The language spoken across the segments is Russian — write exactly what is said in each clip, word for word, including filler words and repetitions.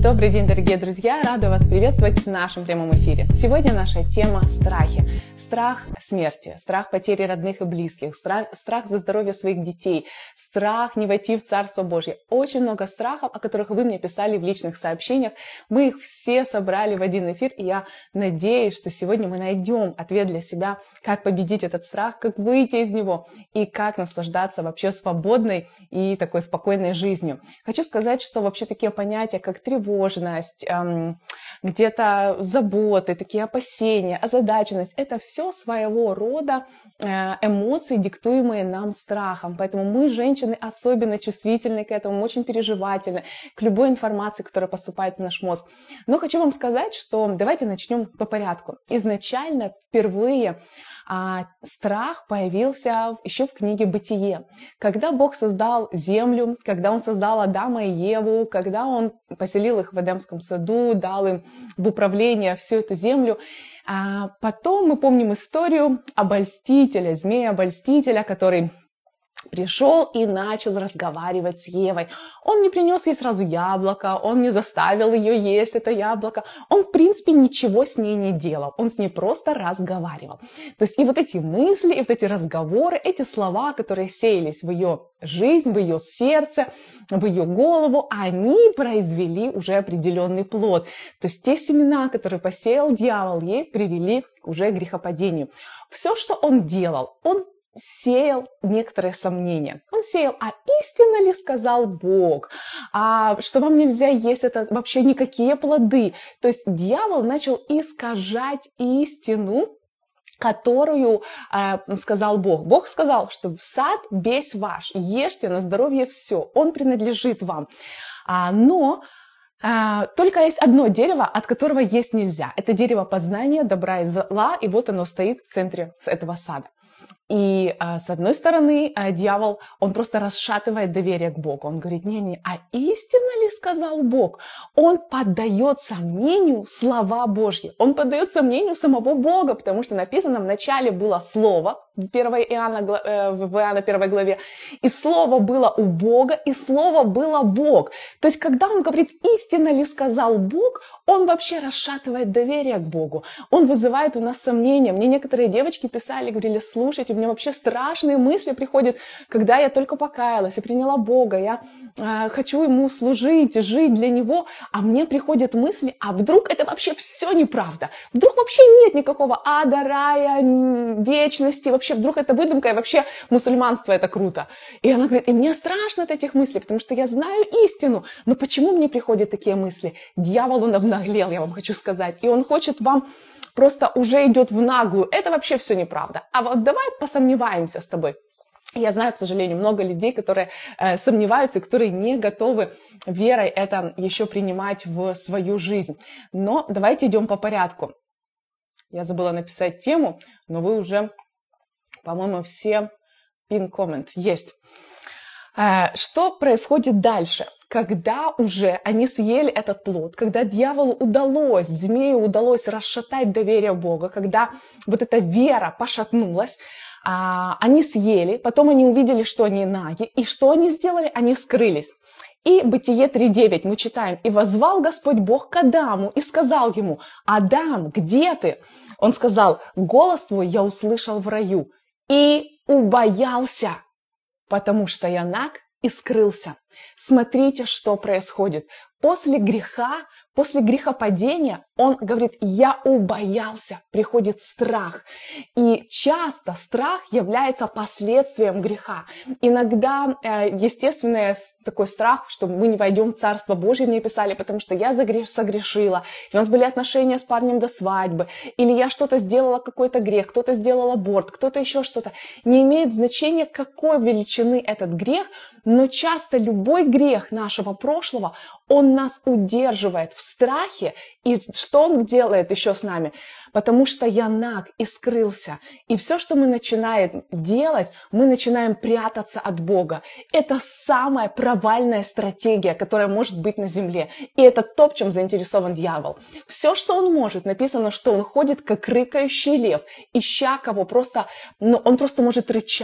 Добрый день, дорогие друзья! Рада вас приветствовать в нашем прямом эфире. Сегодня наша тема – страхи. Страх смерти, страх потери родных и близких, страх, страх за здоровье своих детей, страх не войти в Царство Божье. Очень много страхов, о которых вы мне писали в личных сообщениях. Мы их все собрали в один эфир, и я надеюсь, что сегодня мы найдем ответ для себя, как победить этот страх, как выйти из него и как наслаждаться вообще свободной и такой спокойной жизнью. Хочу сказать, что вообще такие понятия, как тревога, тревожность, эм, где-то заботы, такие опасения, озадаченность. Это все своего рода э, эмоции, диктуемые нам страхом. Поэтому мы, женщины, особенно чувствительны к этому, очень переживательны к любой информации, которая поступает в наш мозг. Но хочу вам сказать, что давайте начнем по порядку. Изначально впервые а, страх появился еще в книге «Бытие». Когда Бог создал землю, когда Он создал Адама и Еву, когда Он поселил их в Эдемском саду, дал им в управление всю эту землю. А потом мы помним историю обольстителя, змея-обольстителя, который пришел и начал разговаривать с Евой. Он не принес ей сразу яблоко, он не заставил ее есть это яблоко. Он, в принципе, ничего с ней не делал. Он с ней просто разговаривал. То есть и вот эти мысли, и вот эти разговоры, эти слова, которые сеялись в ее жизнь, в ее сердце, в ее голову, они произвели уже определенный плод. То есть те семена, которые посеял дьявол, ей привели уже к грехопадению. Все, что он делал, он сеял некоторые сомнения. Он сеял, а истинно ли сказал Бог, а что вам нельзя есть, это вообще никакие плоды. То есть дьявол начал искажать истину, которую э, сказал Бог. Бог сказал, что сад весь ваш, ешьте на здоровье все, он принадлежит вам. А, но Uh, только есть одно дерево, от которого есть нельзя. Это дерево познания добра и зла, и вот оно стоит в центре этого сада. И uh, с одной стороны, uh, дьявол, он просто расшатывает доверие к Богу. Он говорит, не-не, а истинно ли сказал Бог? Он поддает сомнению слова Божьи. Он поддает сомнению самого Бога, потому что написано, в начале было Слово, в Иоанна, в Иоанна первой главе, и Слово было у Бога, и Слово было Бог. То есть, когда он говорит, истинно ли сказал Бог, он вообще расшатывает доверие к Богу. Он вызывает у нас сомнения. Мне некоторые девочки писали, говорили, слушайте, у меня вообще страшные мысли приходят, когда я только покаялась и приняла Бога, я э, хочу Ему служить, жить для Него, а мне приходят мысли, а вдруг это вообще все неправда? Вдруг вообще нет никакого ада, рая, вечности, вообще вдруг это выдумка, и вообще мусульманство это круто. И она говорит, и мне страшно от этих мыслей, потому что я знаю истину, но почему мне приходят такие мысли? Дьявол, он обнаглел, я вам хочу сказать, и он хочет вам просто уже идет в наглую. Это вообще все неправда. А вот давай посомневаемся с тобой. Я знаю, к сожалению, много людей, которые э, сомневаются, которые не готовы верой это еще принимать в свою жизнь. Но давайте идем по порядку. Я забыла написать тему, но вы уже, по-моему, все пин-коммент есть. Э, что происходит дальше? Когда уже они съели этот плод, когда дьяволу удалось, змею удалось расшатать доверие Бога, когда вот эта вера пошатнулась, а, они съели, потом они увидели, что они наги, и что они сделали? Они скрылись. И Бытие три девять мы читаем, «И воззвал Господь Бог к Адаму и сказал ему, Адам, где ты?» Он сказал, «Голос твой я услышал в раю и убоялся, потому что я наг и скрылся». Смотрите, что происходит. После греха, после грехопадения он говорит, я убоялся, приходит страх. И часто страх является последствием греха. Иногда э, естественный такой страх, что мы не войдем в Царство Божье, мне писали, потому что я загреш, согрешила, и у нас были отношения с парнем до свадьбы, или я что-то сделала, какой-то грех, кто-то сделал аборт, кто-то еще что-то. Не имеет значения, какой величины этот грех, но часто любой грех нашего прошлого, он нас удерживает в страхе. И что он делает еще с нами? Потому что я наг и скрылся. И все, что мы начинаем делать, мы начинаем прятаться от Бога. Это самая провальная стратегия, которая может быть на земле. И это то, в чем заинтересован дьявол. Все, что он может, написано, что он ходит, как рыкающий лев, ища кого просто, ну, он просто может рычать.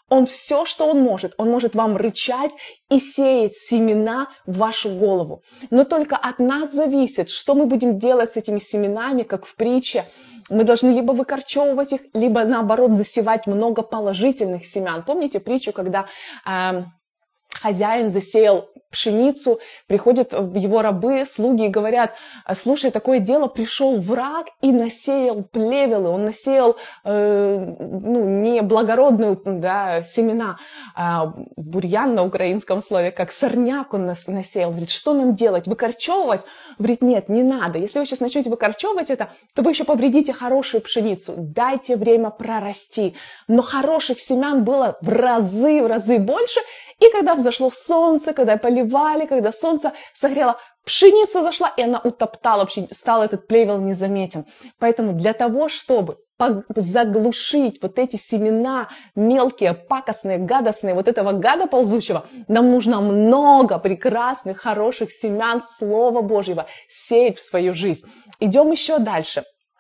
Он все, что он может, он может вам рычать и сеять семена в вашу голову. Но только от нас зависит, что мы будем делать с этими семенами, как в притче. Мы должны либо выкорчевывать их, либо наоборот засевать много положительных семян. Помните притчу, когда э, хозяин засеял пшеницу, приходят его рабы, слуги и говорят: слушай, такое дело, пришел враг и насеял плевелы, он насеял э, ну, не благородную, да, семена, а бурьян на украинском слове, как сорняк он нас насеял. Говорит, что нам делать, выкорчевывать? Говорит, нет, не надо. Если вы сейчас начнете выкорчевывать это, то вы еще повредите хорошую пшеницу. Дайте время прорасти. Но хороших семян было в разы, в разы больше. И когда взошло солнце, когда поливали, когда солнце согрело, пшеница зашла, и она утоптала, стал этот плевел незаметен. Поэтому для того, чтобы заглушить вот эти семена мелкие, пакостные, гадостные, вот этого гада ползучего, нам нужно много прекрасных, хороших семян Слова Божьего сеять в свою жизнь. Идем еще дальше.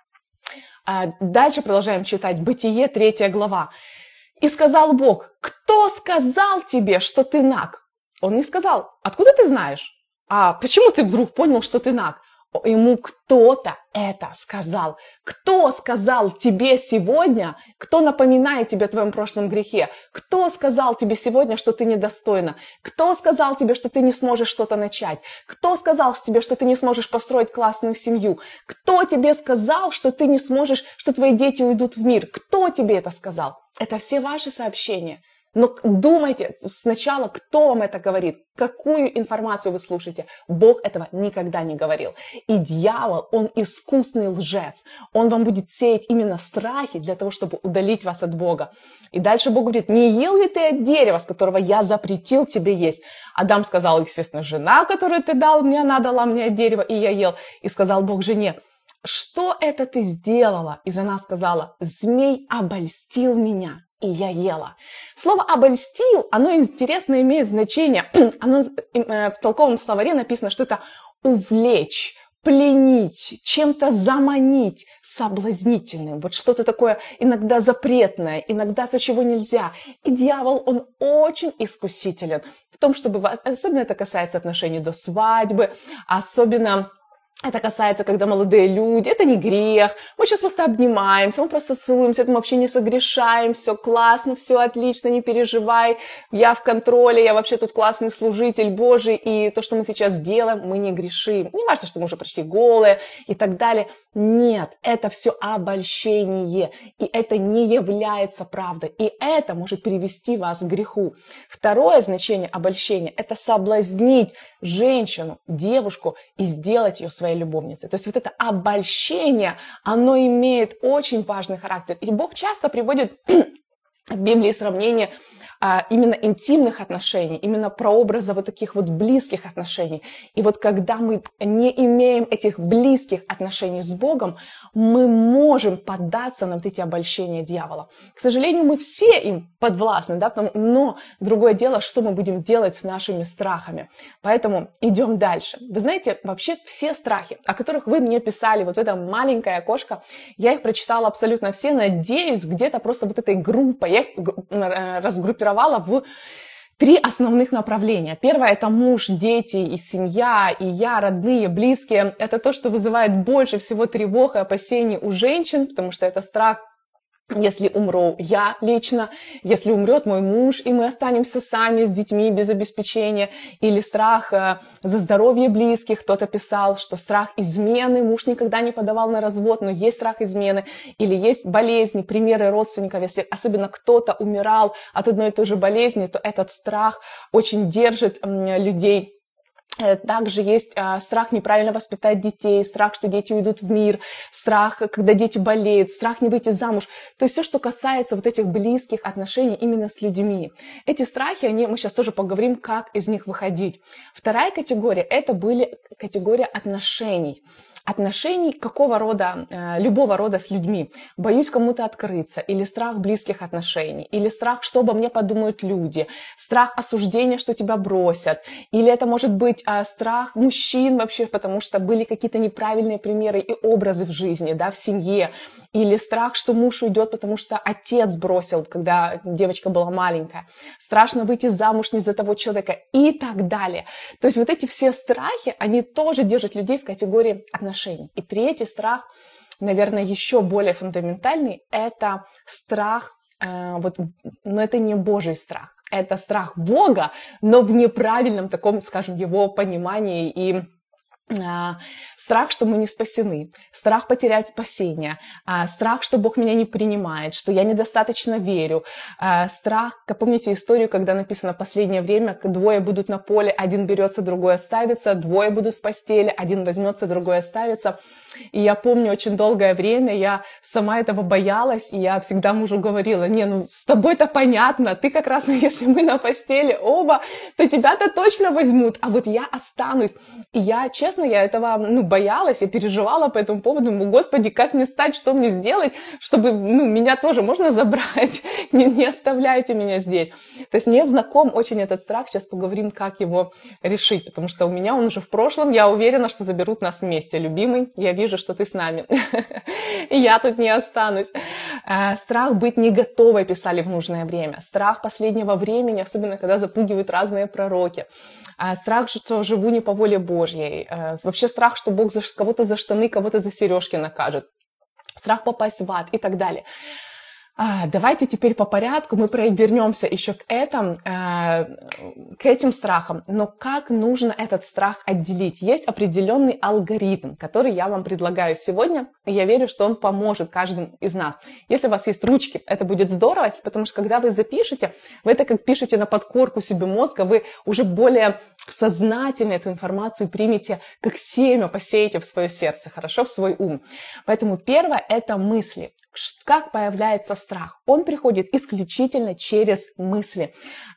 Дальше продолжаем читать. Бытие, третья глава. «И сказал Бог: кто сказал тебе, что ты наг?» Он не сказал: откуда ты знаешь? А почему ты вдруг понял, что ты наг? Ему кто-то это сказал. Кто сказал тебе сегодня, кто напоминает тебе о твоем прошлом грехе? Кто сказал тебе сегодня, что ты недостойна? Кто сказал тебе, что ты не сможешь что-то начать? Кто сказал тебе, что ты не сможешь построить классную семью? Кто тебе сказал, что ты не сможешь, что твои дети уйдут в мир? Кто тебе это сказал? Это все ваши сообщения. Но думайте сначала, кто вам это говорит, какую информацию вы слушаете. Бог этого никогда не говорил. И дьявол, он искусный лжец. Он вам будет сеять именно страхи для того, чтобы удалить вас от Бога. И дальше Бог говорит: не ел ли ты от дерева, с которого я запретил тебе есть? Адам сказал, естественно, жена, которую ты дал мне, она дала мне от дерева, и я ел. И сказал Бог жене: что это ты сделала? И жена сказала: змей обольстил меня, и я ела. Слово «обольстил», оно интересно имеет значение. Оно, в толковом словаре написано, что это увлечь, пленить, чем-то заманить, соблазнительным. Вот что-то такое иногда запретное, иногда то, чего нельзя. И дьявол, он очень искусителен в том, чтобы... Особенно это касается отношений до свадьбы, особенно... Это касается, когда молодые люди, это не грех, мы сейчас просто обнимаемся, мы просто целуемся, это мы вообще не согрешаем, все классно, все отлично, не переживай, я в контроле, я вообще тут классный служитель Божий, и то, что мы сейчас делаем, мы не грешим. Не важно, что мы уже почти голые и так далее. Нет, это все обольщение, и это не является правдой, и это может привести вас к греху. Второе значение обольщения – это соблазнить женщину, девушку и сделать ее своей любовницей. То есть вот это обольщение, оно имеет очень важный характер. И Бог часто приводит в Библии сравнение а, именно интимных отношений, именно прообраза вот таких вот близких отношений. И вот когда мы не имеем этих близких отношений с Богом, мы можем поддаться на вот эти обольщения дьявола. К сожалению, мы все им подвластны, да, но другое дело, что мы будем делать с нашими страхами. Поэтому идем дальше. Вы знаете, вообще все страхи, о которых вы мне писали, вот это маленькое окошко, я их прочитала абсолютно все, надеюсь, где-то просто вот этой группой, я их разгруппировала в три основных направления. Первое – это муж, дети и семья, и я, родные, близкие. Это то, что вызывает больше всего тревог и опасений у женщин, потому что это страх, если умру я лично, если умрет мой муж, и мы останемся сами с детьми без обеспечения, или страх э, за здоровье близких. Кто-то писал, что страх измены, муж никогда не подавал на развод, но есть страх измены, или есть болезни, примеры родственников, если особенно кто-то умирал от одной и той же болезни, то этот страх очень держит э, людей. Также есть а, страх неправильно воспитать детей, страх, что дети уйдут в мир, страх, когда дети болеют, страх не выйти замуж. То есть все, что касается вот этих близких отношений именно с людьми. Эти страхи, они, мы сейчас тоже поговорим, как из них выходить. Вторая категория – это были категория отношений. отношений какого рода, любого рода с людьми. Боюсь кому-то открыться, или страх близких отношений, или страх, что обо мне подумают люди, страх осуждения, что тебя бросят, или это может быть страх мужчин вообще, потому что были какие-то неправильные примеры и образы в жизни, да, в семье, или страх, что муж уйдет, потому что отец бросил, когда девочка была маленькая, страшно выйти замуж не за того человека и так далее. То есть вот эти все страхи, они тоже держат людей в категории отношений. И третий страх, наверное, еще более фундаментальный, это страх, э, вот, но это не Божий страх, это страх Бога, но в неправильном таком, скажем, его понимании и страх, что мы не спасены, страх потерять спасение, страх, что Бог меня не принимает, что я недостаточно верю, страх, как помните историю, когда написано в последнее время, двое будут на поле, один берется, другой оставится, двое будут в постели, один возьмется, другой оставится. И я помню, очень долгое время я сама этого боялась, и я всегда мужу говорила: не, ну с тобой-то понятно, ты как раз, если мы на постели оба, то тебя-то точно возьмут, а вот я останусь. И я, честно, я этого, ну, боялась, я переживала по этому поводу, думаю: Господи, как мне стать, что мне сделать, чтобы, ну, меня тоже можно забрать, не, не оставляйте меня здесь. То есть мне знаком очень этот страх, сейчас поговорим, как его решить, потому что у меня он уже в прошлом, я уверена, что заберут нас вместе, любимый, я вижу, что ты с нами, и я тут не останусь. Страх быть не готовой, писали в нужное время, страх последнего времени, особенно когда запугивают разные пророки, страх, что живу не по воле Божьей, вообще страх, что Бог за, кого-то за штаны, кого-то за сережки накажет, страх попасть в ад и так далее. А, давайте теперь по порядку, мы вернемся еще к, этому, э, к этим страхам, но как нужно этот страх отделить? Есть определенный алгоритм, который я вам предлагаю сегодня, и я верю, что он поможет каждому из нас. Если у вас есть ручки, это будет здорово, потому что когда вы запишете, вы это как пишете на подкорку себе мозга, вы уже более сознательно эту информацию примете, как семя посеете в свое сердце, хорошо, в свой ум. Поэтому первое – это мысли. Как появляется страх? Он приходит исключительно через мысли.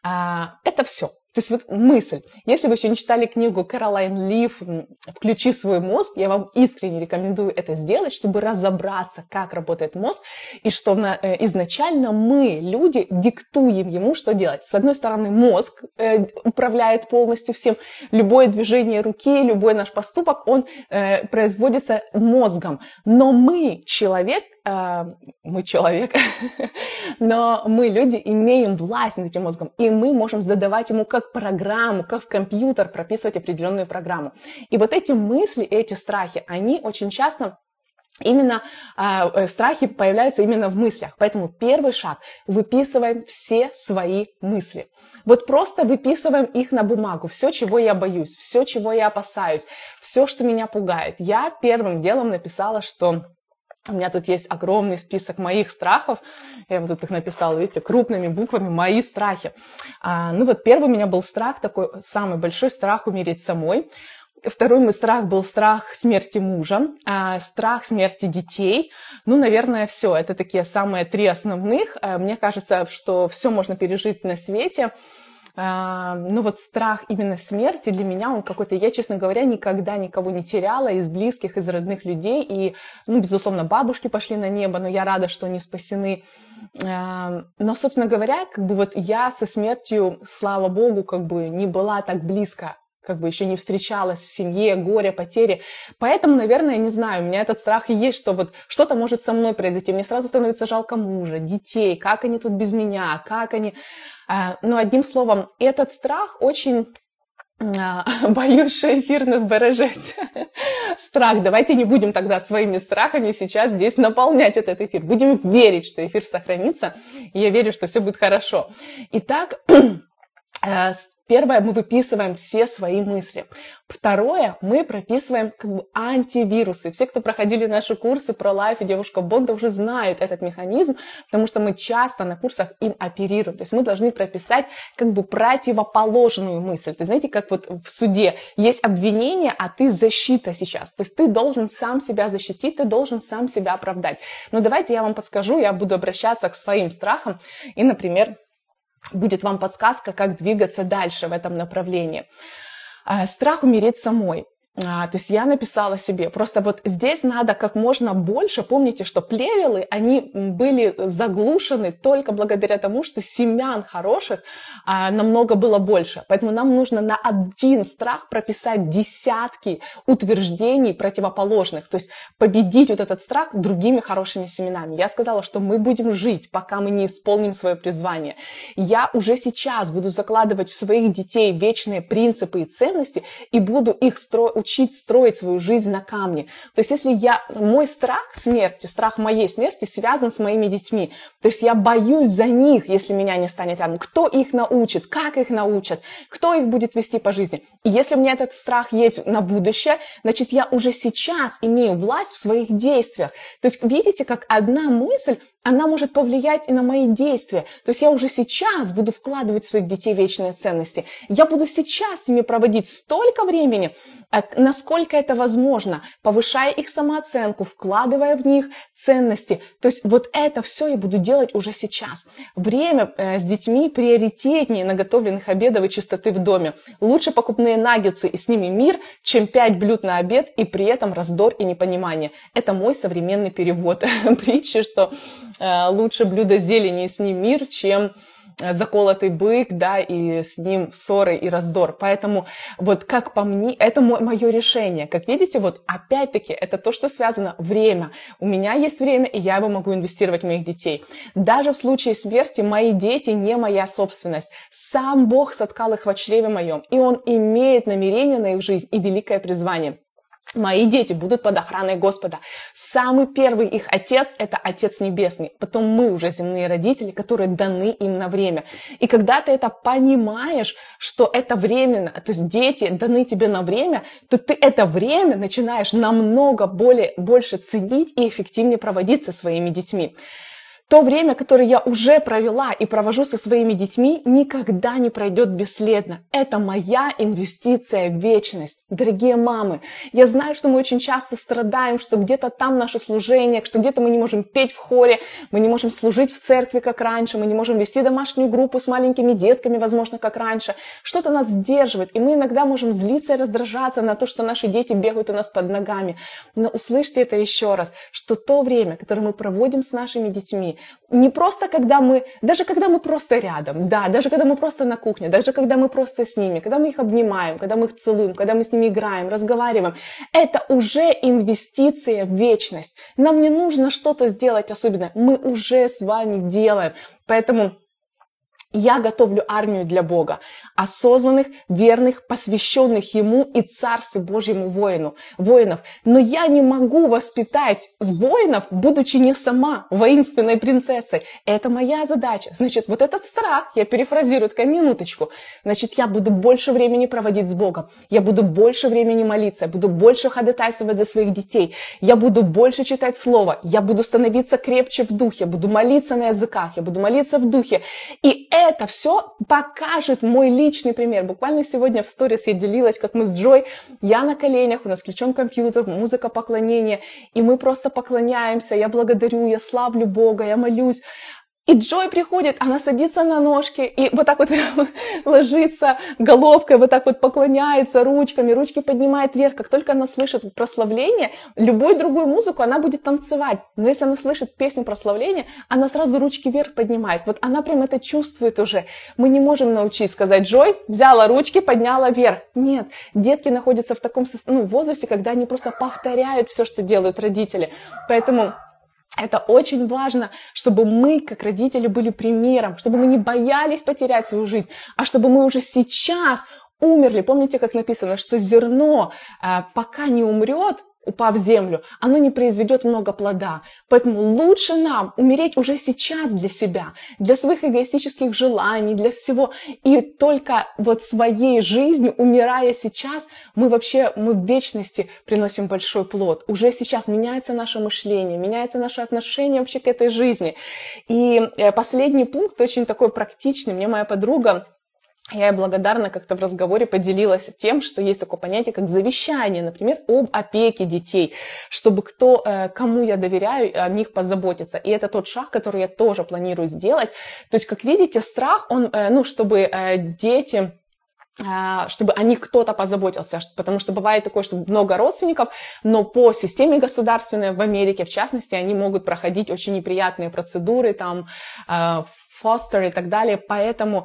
Это все. То есть вот мысль. Если вы еще не читали книгу Кэролайн Лиф «Включи свой мозг», я вам искренне рекомендую это сделать, чтобы разобраться, как работает мозг, и что на, э, изначально мы, люди, диктуем ему, что делать. С одной стороны, мозг э, управляет полностью всем. Любое движение руки, любой наш поступок, он э, производится мозгом. Но мы, человек, э, мы человек, но мы, люди, имеем власть над этим мозгом, и мы можем задавать ему как программу, как в компьютер прописывать определенную программу. И вот эти мысли, эти страхи, они очень часто именно э, страхи появляются именно в мыслях. Поэтому первый шаг – выписываем все свои мысли. Вот просто выписываем их на бумагу. Все, чего я боюсь, все, чего я опасаюсь, все, что меня пугает. Я первым делом написала, что у меня тут есть огромный список моих страхов. Я вот тут их написала, видите, крупными буквами «Мои страхи». А, ну вот первый у меня был страх, такой самый большой страх умереть самой. Второй мой страх был страх смерти мужа, а, страх смерти детей. Ну, наверное, все. Это такие самые три основных. А, мне кажется, что все можно пережить на свете. Ну вот страх именно смерти для меня, он какой-то, я, честно говоря, никогда никого не теряла из близких, из родных людей. И, ну, безусловно, бабушки пошли на небо, но я рада, что они спасены. Но, собственно говоря, как бы вот я со смертью, слава Богу, как бы не была так близко, как бы еще не встречалась в семье, горе, потери. Поэтому, наверное, не знаю, у меня этот страх и есть, что вот что-то может со мной произойти. Мне сразу становится жалко мужа, детей, как они тут без меня, как они... Ну, одним словом, этот страх очень... Боюсь, что эфир нас бережет. Страх. Давайте не будем тогда своими страхами сейчас здесь наполнять этот эфир. Будем верить, что эфир сохранится, и я верю, что все будет хорошо. Итак... Первое, мы выписываем все свои мысли. Второе, мы прописываем как бы антивирусы. Все, кто проходили наши курсы про лайф и девушка Бонда, уже знают этот механизм, потому что мы часто на курсах им оперируем. То есть мы должны прописать как бы противоположную мысль. То есть знаете, как вот в суде есть обвинение, а ты защита сейчас. То есть ты должен сам себя защитить, ты должен сам себя оправдать. Но давайте я вам подскажу, я буду обращаться к своим страхам и, например, будет вам подсказка, как двигаться дальше в этом направлении. Страх умереть самой. А, то есть я написала себе, просто вот здесь надо как можно больше, помните, что плевелы, они были заглушены только благодаря тому, что семян хороших а, намного было больше. Поэтому нам нужно на один страх прописать десятки утверждений противоположных, то есть победить вот этот страх другими хорошими семенами. Я сказала, что мы будем жить, пока мы не исполним свое призвание. Я уже сейчас буду закладывать в своих детей вечные принципы и ценности и буду их строить, учить строить свою жизнь на камне. То есть если я, мой страх смерти, страх моей смерти связан с моими детьми. То есть я боюсь за них, если меня не станет рядом. Кто их научит, как их научат, кто их будет вести по жизни. И если у меня этот страх есть на будущее, значит я уже сейчас имею власть в своих действиях. То есть видите, как одна мысль, она может повлиять и на мои действия. То есть я уже сейчас буду вкладывать в своих детей вечные ценности. Я буду сейчас с ними проводить столько времени, насколько это возможно, повышая их самооценку, вкладывая в них ценности. То есть вот это все я буду делать уже сейчас. Время с детьми приоритетнее наготовленных обедов и чистоты в доме. Лучше покупные наггетсы и с ними мир, чем пять блюд на обед и при этом раздор и непонимание. Это мой современный перевод притчи, что лучше блюдо зелени и с ним мир, чем заколотый бык, да, и с ним ссоры и раздор. Поэтому вот как по мне, это мое решение. Как видите, вот опять-таки это то, что связано время. У меня есть время, и я его могу инвестировать в моих детей. Даже в случае смерти мои дети не моя собственность. Сам Бог соткал их во чреве моем, и Он имеет намерение на их жизнь и великое призвание. Мои дети будут под охраной Господа. Самый первый их отец – это Отец Небесный. Потом мы уже земные родители, которые даны им на время. И когда ты это понимаешь, что это временно, то есть дети даны тебе на время, то ты это время начинаешь намного более, больше ценить и эффективнее проводить со своими детьми. То время, которое я уже провела и провожу со своими детьми, никогда не пройдет бесследно. Это моя инвестиция в вечность. Дорогие мамы, я знаю, что мы очень часто страдаем, что где-то там наше служение, что где-то мы не можем петь в хоре, мы не можем служить в церкви, как раньше, мы не можем вести домашнюю группу с маленькими детками, возможно, как раньше. Что-то нас сдерживает, и мы иногда можем злиться и раздражаться на то, что наши дети бегают у нас под ногами. Но услышьте это еще раз, что то время, которое мы проводим с нашими детьми, не просто когда мы, даже когда мы просто рядом, да, даже когда мы просто на кухне, даже когда мы просто с ними, когда мы их обнимаем, когда мы их целуем, когда мы с ними играем, разговариваем, это уже инвестиция в вечность. Нам не нужно что-то сделать особенное, мы уже с вами делаем. Поэтому я готовлю армию для Бога, осознанных, верных, посвященных Ему и Царству Божьему воину, воинов. Но я не могу воспитать воинов, будучи не сама воинственной принцессой. Это моя задача. Значит, вот этот страх, я перефразирую, такая минуточку, значит, я буду больше времени проводить с Богом, я буду больше времени молиться, я буду больше ходатайствовать за своих детей, я буду больше читать Слово, я буду становиться крепче в духе, буду молиться на языках, я буду молиться в духе. И это все покажет мой личный пример. Буквально сегодня в сторис я делилась, как мы с Джой, я на коленях, у нас включен компьютер, музыка поклонения, и мы просто поклоняемся, я благодарю, я славлю Бога, я молюсь. И Джой приходит, она садится на ножки и вот так вот ложится головкой, вот так вот поклоняется ручками, ручки поднимает вверх. Как только она слышит прославление, любую другую музыку она будет танцевать. Но если она слышит песню прославления, она сразу ручки вверх поднимает. Вот она прям это чувствует уже. Мы не можем научить сказать: Джой, взяла ручки, подняла вверх. Нет, детки находятся в таком ну, возрасте, когда они просто повторяют все, что делают родители. Поэтому это очень важно, чтобы мы, как родители, были примером, чтобы мы не боялись потерять свою жизнь, а чтобы мы уже сейчас умерли. Помните, как написано, что зерно, пока не умрет, упав в землю, оно не произведет много плода. Поэтому лучше нам умереть уже сейчас для себя, для своих эгоистических желаний, для всего. И только вот своей жизнью, умирая сейчас, мы вообще, мы в вечности приносим большой плод. Уже сейчас меняется наше мышление, меняется наше отношение вообще к этой жизни. И последний пункт очень такой практичный. Мне моя подруга, я ей благодарна, как-то в разговоре поделилась тем, что есть такое понятие, как завещание, например, об опеке детей, чтобы кто, кому я доверяю, о них позаботиться. И это тот шаг, который я тоже планирую сделать. То есть, как видите, страх, он, ну, чтобы дети чтобы о них кто-то позаботился, потому что бывает такое, что много родственников, но по системе государственной в Америке, в частности, они могут проходить очень неприятные процедуры, там, фостер и так далее, поэтому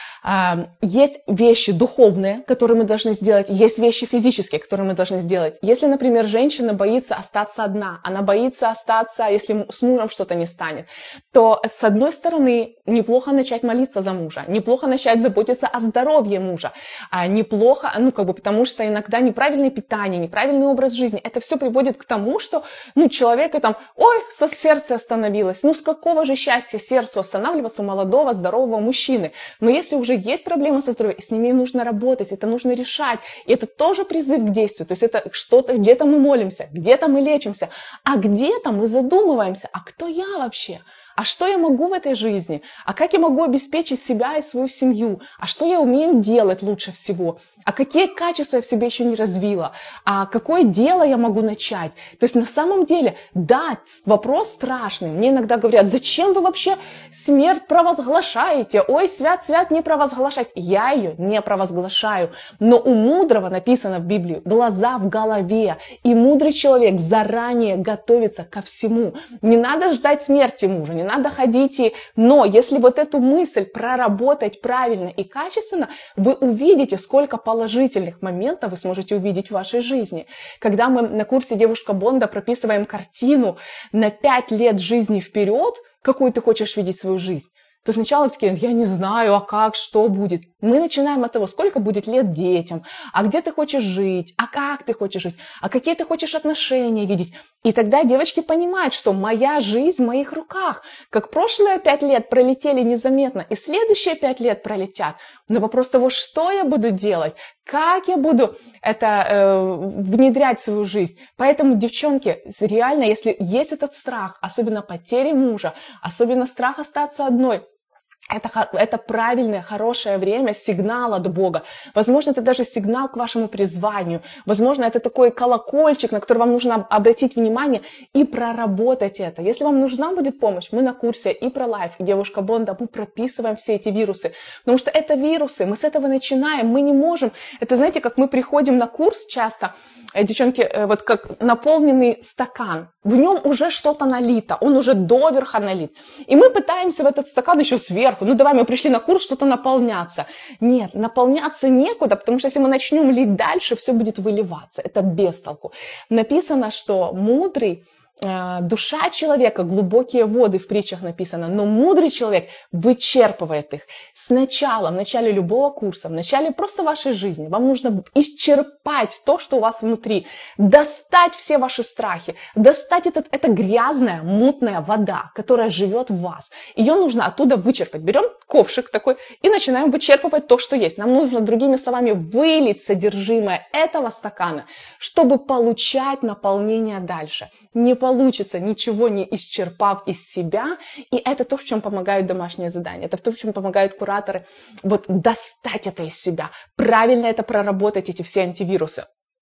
есть вещи духовные, которые мы должны сделать, есть вещи физические, которые мы должны сделать. Если, например, женщина боится остаться одна, она боится остаться, если с мужем что-то не станет, то, с одной стороны, неплохо начать молиться за мужа, неплохо начать заботиться о здоровье мужа, неплохо, ну, как бы, потому что иногда неправильное питание, неправильный образ жизни, это все приводит к тому, что, ну, человека там, ой, со сердце остановилось, ну, с какого же счастья сердцу останавливаться у молодого, здорового мужчины? Но если уже есть проблемы со здоровьем, с ними нужно работать, это нужно решать. И это тоже призыв к действию. То есть это что-то, где-то мы молимся, где-то мы лечимся, а где-то мы задумываемся, а кто я вообще? А что я могу в этой жизни? А как я могу обеспечить себя и свою семью? А что я умею делать лучше всего? А какие качества я в себе еще не развила? А какое дело я могу начать? То есть на самом деле, да, вопрос страшный. Мне иногда говорят, зачем вы вообще смерть провозглашаете? Ой, свят-свят не провозглашать. Я ее не провозглашаю. Но у мудрого написано в Библии, глаза в голове. И мудрый человек заранее готовится ко всему. Не надо ждать смерти мужа, не надо ходить и... Но если вот эту мысль проработать правильно и качественно, вы увидите, сколько положительных моментов вы сможете увидеть в вашей жизни. Когда мы на курсе «Девушка Бонда» прописываем картину на пять лет жизни вперед, какую ты хочешь видеть свою жизнь, то сначала такие, я не знаю, а как, что будет. Мы начинаем от того, сколько будет лет детям, а где ты хочешь жить, а как ты хочешь жить, а какие ты хочешь отношения видеть. И тогда девочки понимают, что моя жизнь в моих руках. Как прошлые пять лет пролетели незаметно, и следующие пять лет пролетят. Но вопрос того, что я буду делать, как я буду это э, внедрять в свою жизнь. Поэтому, девчонки, реально, если есть этот страх, особенно потери мужа, особенно страх остаться одной, Это, это правильное, хорошее время, сигнал от Бога. Возможно, это даже сигнал к вашему призванию. Возможно, это такой колокольчик, на который вам нужно обратить внимание и проработать это. Если вам нужна будет помощь, мы на курсе и про лайф, и Девушка Бонда, мы прописываем все эти вирусы. Потому что это вирусы, мы с этого начинаем, мы не можем. Это, знаете, как мы приходим на курс часто, девчонки, вот как наполненный стакан. В нем уже что-то налито, он уже доверха налит. И мы пытаемся в этот стакан еще сверху. Ну давай, мы пришли на курс, что-то наполняться. Нет, наполняться некуда, потому что если мы начнем лить дальше, все будет выливаться. Это без толку. Написано, что мудрый, э, душа человека, глубокие воды в притчах написано, но мудрый человек вычерпывает их. Сначала, в начале любого курса, в начале просто вашей жизни, вам нужно исчерпать то, что у вас внутри, достать все ваши страхи, достать этот, это грязная, мутная вода, которая живет в вас. Ее нужно оттуда вычерпать. Берем ковшик такой и начинаем вычерпывать то, что есть. Нам нужно, другими словами, вылить содержимое этого стакана, чтобы получать наполнение дальше. Не получится, ничего не исчерпав из себя, и это то, в чем помогают домашние задания, это то, в чем помогают кураторы, вот достать это из себя, правильно это проработать, эти все антивирусы.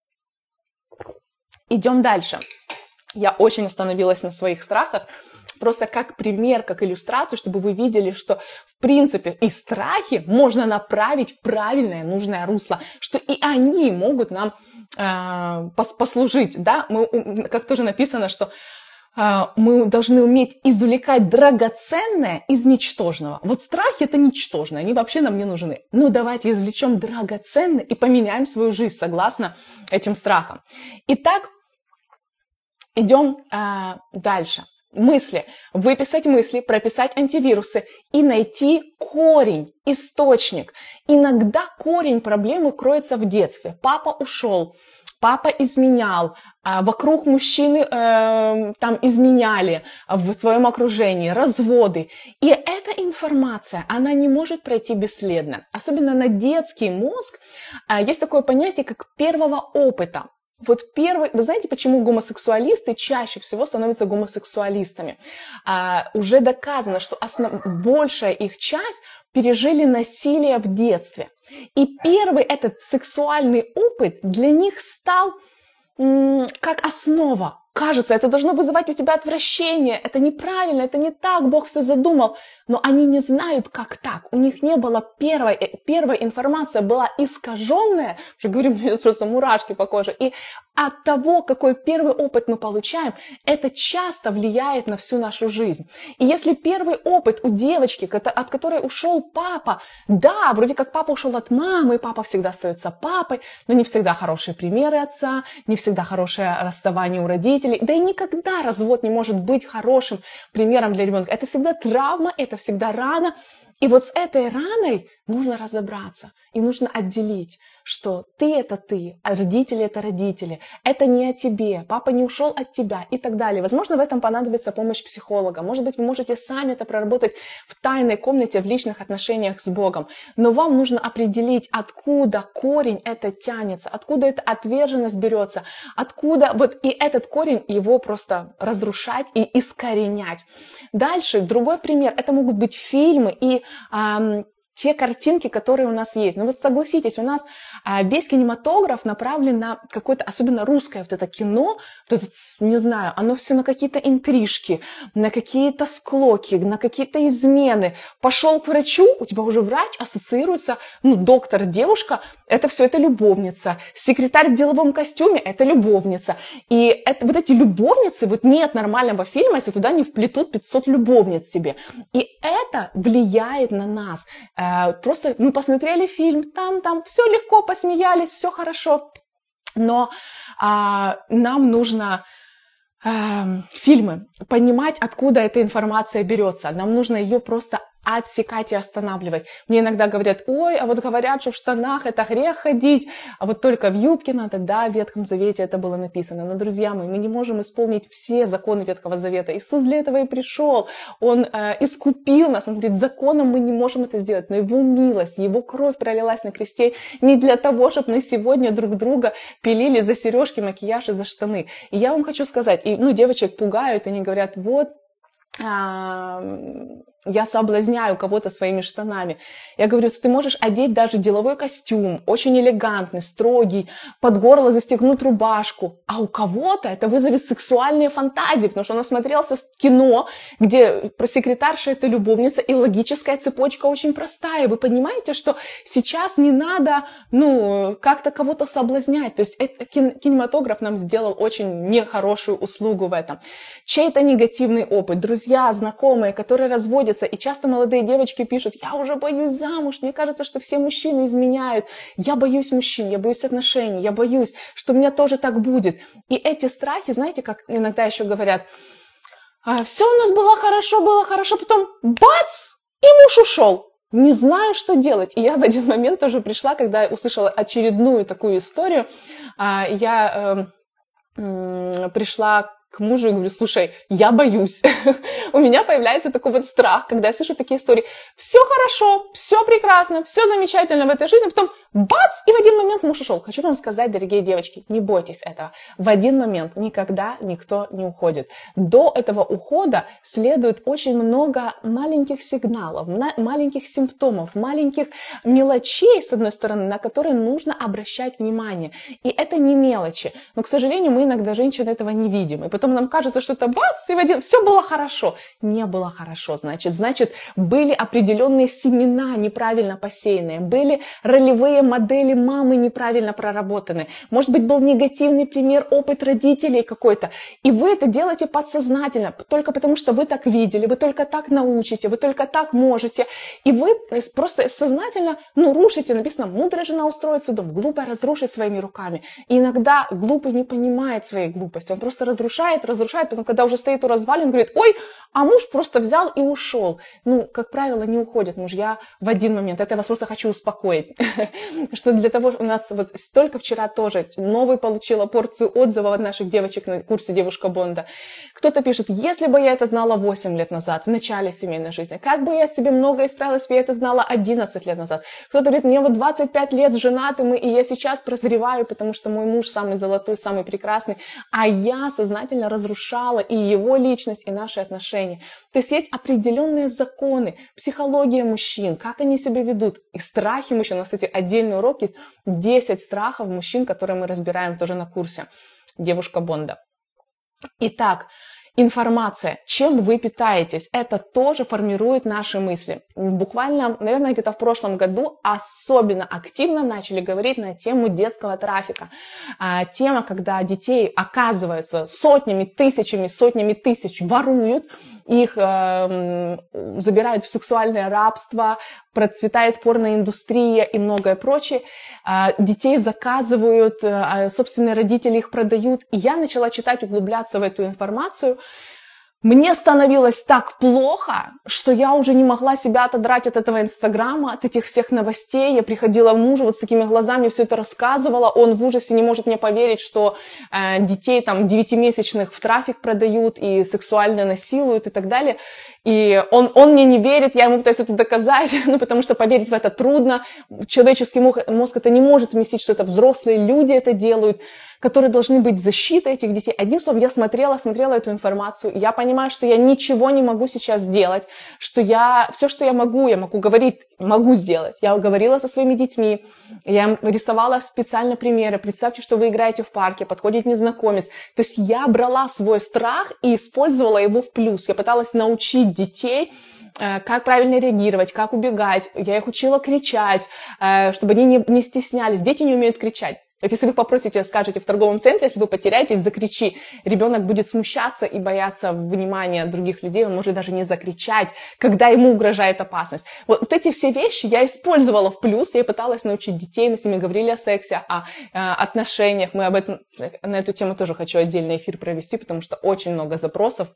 Идем дальше. Я очень остановилась на своих страхах, просто как пример, как иллюстрацию, чтобы вы видели, что в принципе и страхи можно направить в правильное, нужное русло, что и они могут нам э, послужить, да, мы, как тоже написано, что э, мы должны уметь извлекать драгоценное из ничтожного. Вот страхи это ничтожное, они вообще нам не нужны. Но давайте извлечем драгоценное и поменяем свою жизнь согласно этим страхам. Итак, идем э, дальше. Мысли. Выписать мысли, прописать антивирусы и найти корень, источник. Иногда корень проблемы кроется в детстве. Папа ушел, папа изменял, вокруг мужчины э, там изменяли в своем окружении, разводы. И эта информация, она не может пройти бесследно. Особенно на детский мозг есть такое понятие, как первого опыта. Вот первый, вы знаете, почему гомосексуалисты чаще всего становятся гомосексуалистами? А, уже доказано, что основ... большая их часть пережили насилие в детстве. И первый этот сексуальный опыт для них стал м- как основа. кажется, это должно вызывать у тебя отвращение, это неправильно, это не так, Бог все задумал. Но они не знают, как так. У них не было первой, первая информация была искаженная, уже говорю, у меня просто мурашки по коже. И от того, какой первый опыт мы получаем, это часто влияет на всю нашу жизнь. И если первый опыт у девочки, от которой ушел папа, да, вроде как папа ушел от мамы, папа всегда остается папой, но не всегда хорошие примеры отца, не всегда хорошее расставание у родителей, да и никогда развод не может быть хорошим примером для ребенка. Это всегда травма, это всегда рана. И вот с этой раной нужно разобраться и нужно отделить, что ты — это ты, а родители — это родители, это не о тебе, папа не ушел от тебя и так далее. Возможно, в этом понадобится помощь психолога. Может быть, вы можете сами это проработать в тайной комнате, в личных отношениях с Богом. Но вам нужно определить, откуда корень это тянется, откуда эта отверженность берется, откуда вот и этот корень его просто разрушать и искоренять. Дальше, другой пример, это могут быть фильмы и эм, те картинки, которые у нас есть. Ну вот согласитесь, у нас а, весь кинематограф направлен на какое-то, особенно русское вот это кино, вот это, не знаю, оно все на какие-то интрижки, на какие-то склоки, на какие-то измены. Пошел к врачу, у тебя уже врач ассоциируется, ну, доктор, девушка, это все это любовница. Секретарь в деловом костюме — это любовница. И это, вот эти любовницы, вот нет нормального фильма, если туда не вплетут пятьсот любовниц тебе. И это влияет на нас. Просто мы посмотрели фильм, там, там, все легко, посмеялись, все хорошо, но а, нам нужно а, фильмы, понимать, откуда эта информация берется, нам нужно ее просто отсекать и останавливать. Мне иногда говорят: ой, а вот говорят, что в штанах это грех ходить, а вот только в юбке надо. Да, в Ветхом Завете это было написано. Но, друзья мои, мы не можем исполнить все законы Ветхого Завета. Иисус для этого и пришел. Он э, искупил нас. Он говорит, законом мы не можем это сделать, но Его милость, Его кровь пролилась на кресте не для того, чтобы мы сегодня друг друга пилили за сережки, макияж и за штаны. И я вам хочу сказать, и, ну, девочек пугают, они говорят: вот, а, я соблазняю кого-то своими штанами. Я говорю, ты можешь одеть даже деловой костюм, очень элегантный, строгий, под горло застегнуть рубашку, а у кого-то это вызовет сексуальные фантазии, потому что он насмотрелся кино, где про секретарша — это любовница, и логическая цепочка очень простая. Вы понимаете, что сейчас не надо, ну, как-то кого-то соблазнять. То есть это, кинематограф нам сделал очень нехорошую услугу в этом. Чей-то негативный опыт, друзья, знакомые, которые разводятся. И часто молодые девочки пишут: я уже боюсь замуж, мне кажется, что все мужчины изменяют, я боюсь мужчин, я боюсь отношений, я боюсь, что у меня тоже так будет. И эти страхи, знаете, как иногда еще говорят: все у нас было хорошо, было хорошо, потом бац, и муж ушел. Не знаю, что делать. И я в один момент тоже пришла, когда услышала очередную такую историю, я пришла к мужу и говорю: слушай, я боюсь. У меня появляется такой вот страх, когда я слышу такие истории. Все хорошо, все прекрасно, все замечательно в этой жизни, потом бац, и в один момент муж ушел. Хочу вам сказать, дорогие девочки, не бойтесь этого. В один момент никогда никто не уходит. До этого ухода следует очень много маленьких сигналов, маленьких симптомов, маленьких мелочей, с одной стороны, на которые нужно обращать внимание. И это не мелочи. Но, к сожалению, мы иногда, женщины, этого не видим. И потом нам кажется, что это бац, и в один... все было хорошо. Не было хорошо, значит. Значит, были определенные семена неправильно посеянные, были ролевые модели мамы неправильно проработаны. Может быть, был негативный пример, опыт родителей какой-то. И вы это делаете подсознательно, только потому что вы так видели, вы только так научите, вы только так можете. И вы просто сознательно, ну, рушите. Написано: мудрая жена устроит свой дом, глупая разрушит своими руками. И иногда глупый не понимает своей глупости. Он просто разрушает, разрушает, потом, когда уже стоит у развалин, говорит: ой, а муж просто взял и ушел. Ну, как правило, не уходят мужья в один момент. Это я вас просто хочу успокоить. Что для того, у нас вот только вчера тоже новый получила порцию отзывов от наших девочек на курсе «Девушка Бонда». Кто-то пишет: если бы я это знала восемь лет назад, в начале семейной жизни, как бы я себе много исправилась, если бы я это знала одиннадцать лет назад. Кто-то говорит: мне вот двадцать пять лет женаты мы, и я сейчас прозреваю, потому что мой муж самый золотой, самый прекрасный, а я сознательно разрушала и его личность, и наши отношения. То есть есть определенные законы, психология мужчин, как они себя ведут, и страхи мужчин. У нас, кстати, отдельный урок есть десять страхов мужчин, которые мы разбираем тоже на курсе «Девушка Бонда». Итак, информация, чем вы питаетесь, это тоже формирует наши мысли. Буквально, наверное, где-то в прошлом году особенно активно начали говорить на тему детского трафика. А, тема, когда детей, оказывается, сотнями, тысячами, сотнями тысяч воруют, их э, забирают в сексуальное рабство, процветает порноиндустрия и многое прочее. А, детей заказывают, а собственные родители их продают. И я начала читать, углубляться в эту информацию. Мне становилось так плохо, что я уже не могла себя отодрать от этого Инстаграма, от этих всех новостей. Я приходила к мужу вот с такими глазами, все это рассказывала. Он в ужасе не может мне поверить, что э, детей там девятимесячных в трафик продают и сексуально насилуют и так далее. И он, он мне не верит, я ему пытаюсь это доказать, ну, потому что поверить в это трудно. Человеческий мозг это не может вместить, что это взрослые люди это делают, которые должны быть защитой этих детей. Одним словом, я смотрела, смотрела эту информацию, и я понимаю, что я ничего не могу сейчас сделать, что я, все, что я могу, я могу говорить, могу сделать. Я говорила со своими детьми, я рисовала специально примеры. Представьте, что вы играете в парке, подходит незнакомец. То есть я брала свой страх и использовала его в плюс. Я пыталась научить детей, как правильно реагировать, как убегать. Я их учила кричать, чтобы они не, не стеснялись. Дети не умеют кричать. Вот если вы попросите, скажете в торговом центре, если вы потеряетесь, закричи. Ребенок будет смущаться и бояться внимания других людей, он может даже не закричать, когда ему угрожает опасность. Вот, вот эти все вещи я использовала в плюс, я пыталась научить детей, мы с ними говорили о сексе, о, о отношениях, мы об этом, на эту тему тоже хочу отдельный эфир провести, потому что очень много запросов.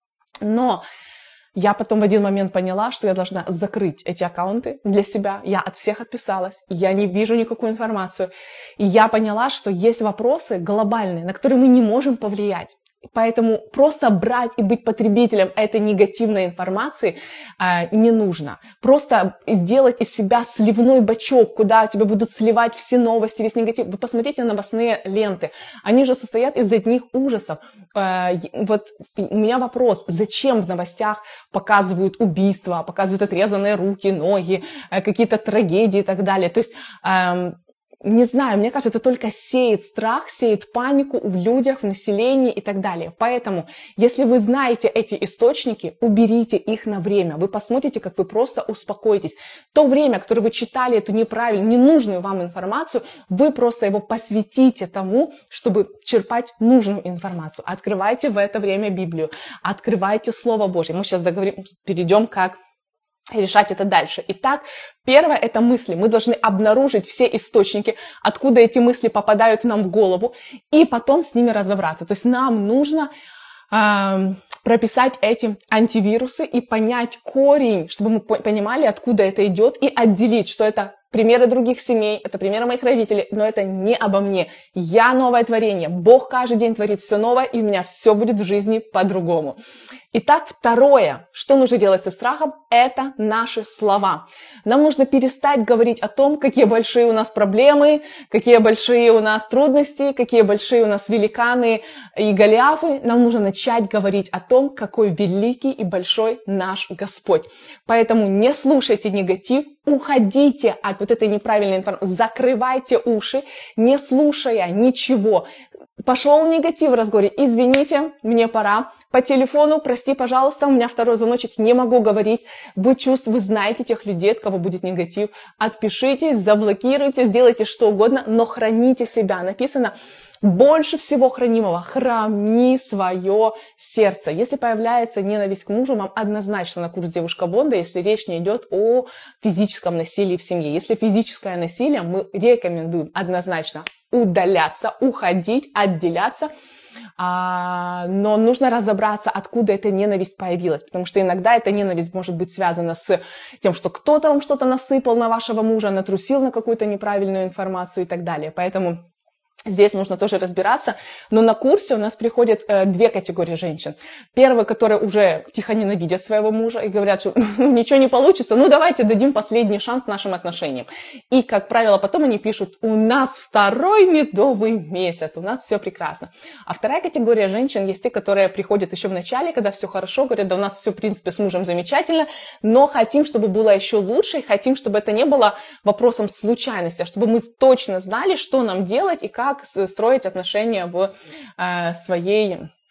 Но я потом в один момент поняла, что я должна закрыть эти аккаунты для себя. Я от всех отписалась, я не вижу никакую информацию. И я поняла, что есть вопросы глобальные, на которые мы не можем повлиять. Поэтому просто брать и быть потребителем этой негативной информации э, не нужно. Просто сделать из себя сливной бачок, куда тебе будут сливать все новости, весь негатив. Вы посмотрите на новостные ленты. Они же состоят из одних ужасов. Э, вот у меня вопрос, зачем в новостях показывают убийства, показывают отрезанные руки, ноги, э, какие-то трагедии и так далее. То есть... Э, Не знаю, мне кажется, это только сеет страх, сеет панику в людях, в населении и так далее. Поэтому, если вы знаете эти источники, уберите их на время. Вы посмотрите, как вы просто успокоитесь. То время, которое вы читали эту неправильную, ненужную вам информацию, вы просто его посвятите тому, чтобы черпать нужную информацию. Открывайте в это время Библию, открывайте Слово Божье. Мы сейчас договорим, перейдем как... решать это дальше. Итак, первое – это мысли. Мы должны обнаружить все источники, откуда эти мысли попадают нам в голову, и потом с ними разобраться. То есть нам нужно э, прописать эти антивирусы и понять корень, чтобы мы понимали, откуда это идет, и отделить, что это примеры других семей, это примеры моих родителей, но это не обо мне. Я новое творение. Бог каждый день творит все новое, и у меня все будет в жизни по-другому. Итак, второе, что нужно делать со страхом, это наши слова. Нам нужно перестать говорить о том, какие большие у нас проблемы, какие большие у нас трудности, какие большие у нас великаны и голиафы. Нам нужно начать говорить о том, какой великий и большой наш Господь. Поэтому не слушайте негатив, уходите от вот этой неправильной информации, закрывайте уши, не слушая ничего. Пошел негатив в разговоре, извините, мне пора. По телефону, прости, пожалуйста, у меня второй звоночек, не могу говорить. Вы чувствуете, вы знаете тех людей, от кого будет негатив. Отпишитесь, заблокируйте, сделайте что угодно, но храните себя. Написано, больше всего хранимого, храни свое сердце. Если появляется ненависть к мужу, вам однозначно на курс «Девушка Бонда», если речь не идет о физическом насилии в семье. Если физическое насилие, мы рекомендуем однозначно удаляться, уходить, отделяться. А, но нужно разобраться, откуда эта ненависть появилась, потому что иногда эта ненависть может быть связана с тем, что кто-то вам что-то насыпал на вашего мужа, натрусил на какую-то неправильную информацию и так далее. Поэтому здесь нужно тоже разбираться, но на курсе у нас приходят э, две категории женщин. Первые, которые уже тихо ненавидят своего мужа и говорят, что ничего не получится, ну давайте дадим последний шанс нашим отношениям. И, как правило, потом они пишут, у нас второй медовый месяц, у нас все прекрасно. А вторая категория женщин есть те, которые приходят еще в начале, когда все хорошо, говорят, да у нас все, в принципе, с мужем замечательно, но хотим, чтобы было еще лучше, и хотим, чтобы это не было вопросом случайности, а чтобы мы точно знали, что нам делать и как как строить отношения в э, своей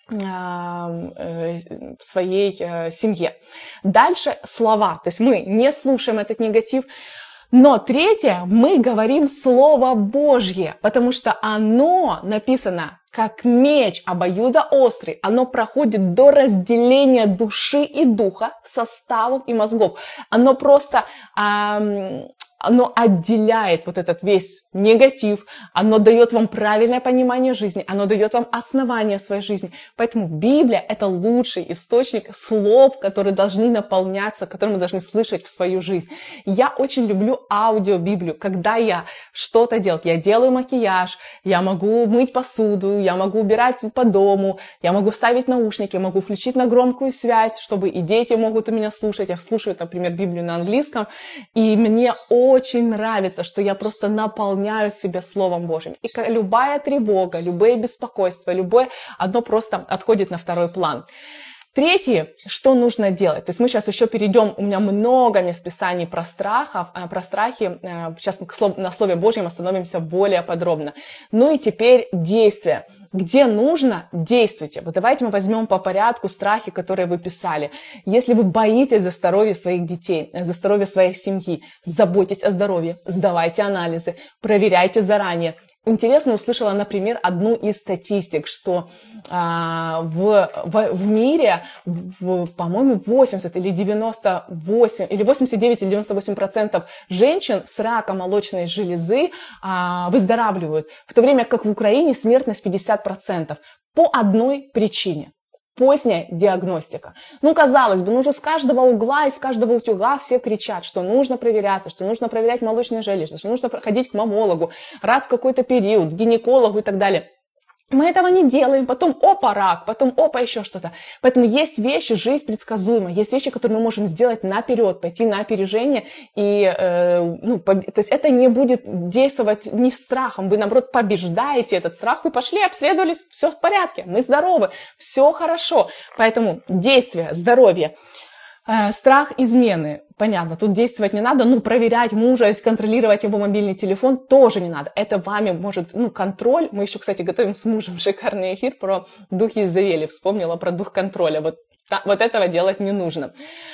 в своей семье. Дальше слова, то есть мы не слушаем этот негатив. Но третье, мы говорим Слово Божье, потому что оно написано как меч обоюдоострый, оно проходит до разделения души и духа, составов и мозгов. Оно просто... Эм, Оно отделяет вот этот весь негатив, оно дает вам правильное понимание жизни, оно дает вам основание своей жизни. Поэтому Библия – это лучший источник слов, которые должны наполняться, которые мы должны слышать в свою жизнь. Я очень люблю аудиобиблию, когда я что-то делаю. Я делаю макияж, я могу мыть посуду, я могу убирать по дому, я могу вставить наушники, я могу включить на громкую связь, чтобы и дети могут у меня слушать. Я слушаю, например, Библию на английском, и мне очень Очень нравится, что я просто наполняю себя Словом Божьим. И любая тревога, любое беспокойство, любое, одно просто отходит на второй план. Третье, что нужно делать? То есть мы сейчас еще перейдем, у меня много мест писаний про страхов, про страхи. Сейчас мы на Слове Божьем остановимся более подробно. Ну и теперь действия. Где нужно, действуйте. Вот давайте мы возьмем по порядку страхи, которые вы писали. Если вы боитесь за здоровье своих детей, за здоровье своей семьи, заботьтесь о здоровье, сдавайте анализы, проверяйте заранее. Интересно услышала, например, одну из статистик, что а, в, в, в мире, в, по-моему, восемьдесят или девяносто восемь, или восемьдесят девять или девяносто восемь процентов женщин с раком молочной железы а, выздоравливают, в то время как в Украине смертность пятьдесят процентов по одной причине. Поздняя диагностика. Ну, казалось бы, ну уже с каждого угла, из каждого утюга все кричат, что нужно проверяться, что нужно проверять молочные железы, что нужно ходить к мамологу раз в какой-то период, к гинекологу и так далее. Мы этого не делаем, потом опа, рак, потом опа, еще что-то. Поэтому есть вещи, жизнь предсказуема, есть вещи, которые мы можем сделать наперед, пойти на опережение, и, э, ну, поб... то есть это не будет действовать не страхом, вы, наоборот, побеждаете этот страх, вы пошли, обследовались, все в порядке, мы здоровы, все хорошо. Поэтому действие, здоровье. Страх измены. Понятно, тут действовать не надо, ну, проверять мужа, контролировать его мобильный телефон тоже не надо. Это вами может, ну, контроль. Мы еще, кстати, готовим с мужем шикарный эфир про дух Иезавели. Вспомнила про дух контроля. Вот, та, вот этого делать не нужно.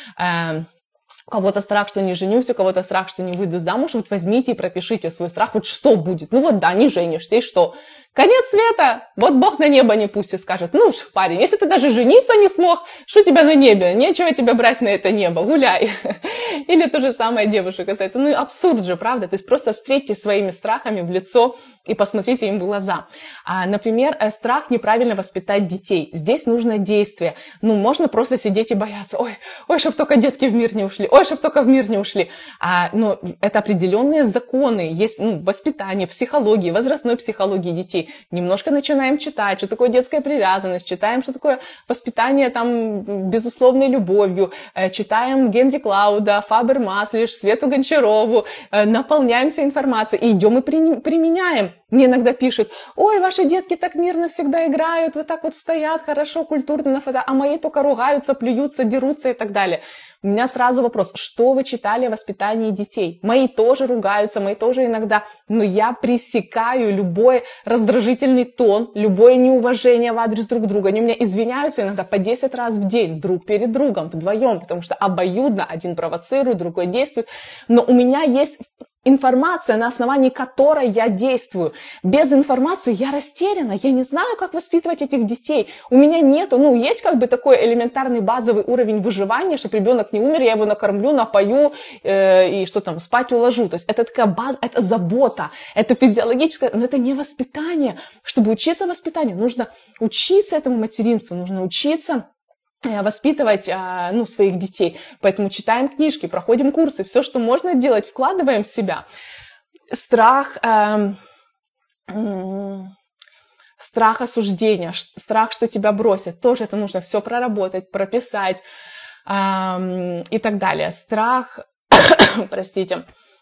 У кого-то страх, что не женюсь, у кого-то страх, что не выйду замуж. Вот возьмите и пропишите свой страх. Вот что будет? Ну вот да, не женишься, и что? Конец света! Вот Бог на небо не пустит, скажет. Ну уж, парень, если ты даже жениться не смог, что у тебя на небе? Нечего тебя брать на это небо, гуляй. Или то же самое девушек касается. Ну абсурд же, правда? То есть просто встретьтесь своими страхами в лицо и посмотрите им в глаза. А, например, страх неправильно воспитать детей. Здесь нужно действие. Ну, можно просто сидеть и бояться. Ой, ой, чтоб только детки в мир не ушли. Ой, чтоб только в мир не ушли. А, ну, это определенные законы. Есть, ну, воспитание, психологии, возрастной психологии детей. Немножко начинаем читать, что такое детская привязанность, читаем, что такое воспитание там безусловной любовью, читаем Генри Клауда, Фабер Маслиш, Свету Гончарову, наполняемся информацией и идем и применяем. Мне иногда пишут: ой, ваши детки так мирно всегда играют, вот так вот стоят, хорошо, культурно на фото, а мои только ругаются, плюются, дерутся и так далее. У меня сразу вопрос: что вы читали о воспитании детей? Мои тоже ругаются, мои тоже иногда, но я пресекаю любой раздражительный тон, любое неуважение в адрес друг друга. Они у меня извиняются иногда по десять раз в день, друг перед другом, вдвоем, потому что обоюдно один провоцирует, другой действует. Но у меня есть информация, на основании которой я действую. Без информации я растеряна, я не знаю, как воспитывать этих детей. У меня нету, ну, есть как бы такой элементарный базовый уровень выживания, чтобы ребенок не умер, я его накормлю, напою э, и что там, спать уложу. То есть это такая база, это забота, это физиологическое, но это не воспитание. Чтобы учиться воспитанию, нужно учиться этому материнству, нужно учиться воспитывать, ну, своих детей. Поэтому читаем книжки, проходим курсы, все, что можно делать, вкладываем в себя. Страх, э, э, страх осуждения, страх, что тебя бросят, тоже это нужно все проработать, прописать э, и так далее. Страх, простите,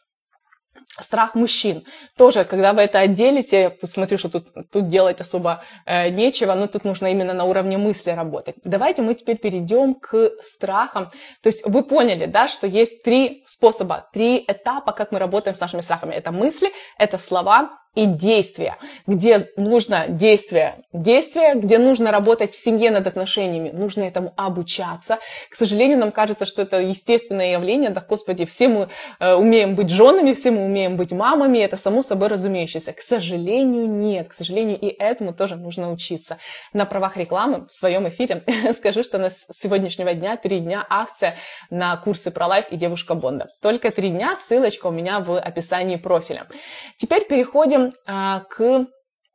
страх мужчин. Тоже, когда вы это отделите, тут смотрю, что тут, тут делать особо э, нечего, но тут нужно именно на уровне мысли работать. Давайте мы теперь перейдем к страхам. То есть вы поняли, да, что есть три способа, три этапа, как мы работаем с нашими страхами. Это мысли, это слова и действия, где нужно действие, действие, где нужно работать в семье над отношениями, нужно этому обучаться. К сожалению, нам кажется, что это естественное явление, да, Господи, все мы э, умеем быть женами, все мы умеем быть мамами, это само собой разумеющееся. К сожалению, нет, к сожалению, и этому тоже нужно учиться. На правах рекламы в своем эфире скажу, что у нас с сегодняшнего дня три дня акция на курсы про лайф и девушка Бонда. Только три дня, ссылочка у меня в описании профиля. Теперь переходим а, к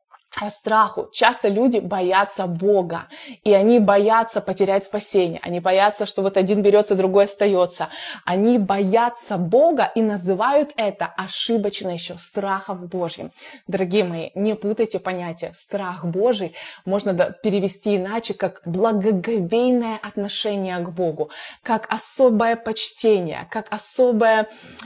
страху. Часто люди боятся Бога, и они боятся потерять спасение, они боятся, что вот один берется, другой остается. Они боятся Бога и называют это ошибочно еще страхом Божьим. Дорогие мои, не путайте понятия. Страх Божий можно перевести иначе, как благоговейное отношение к Богу, как особое почтение, как особое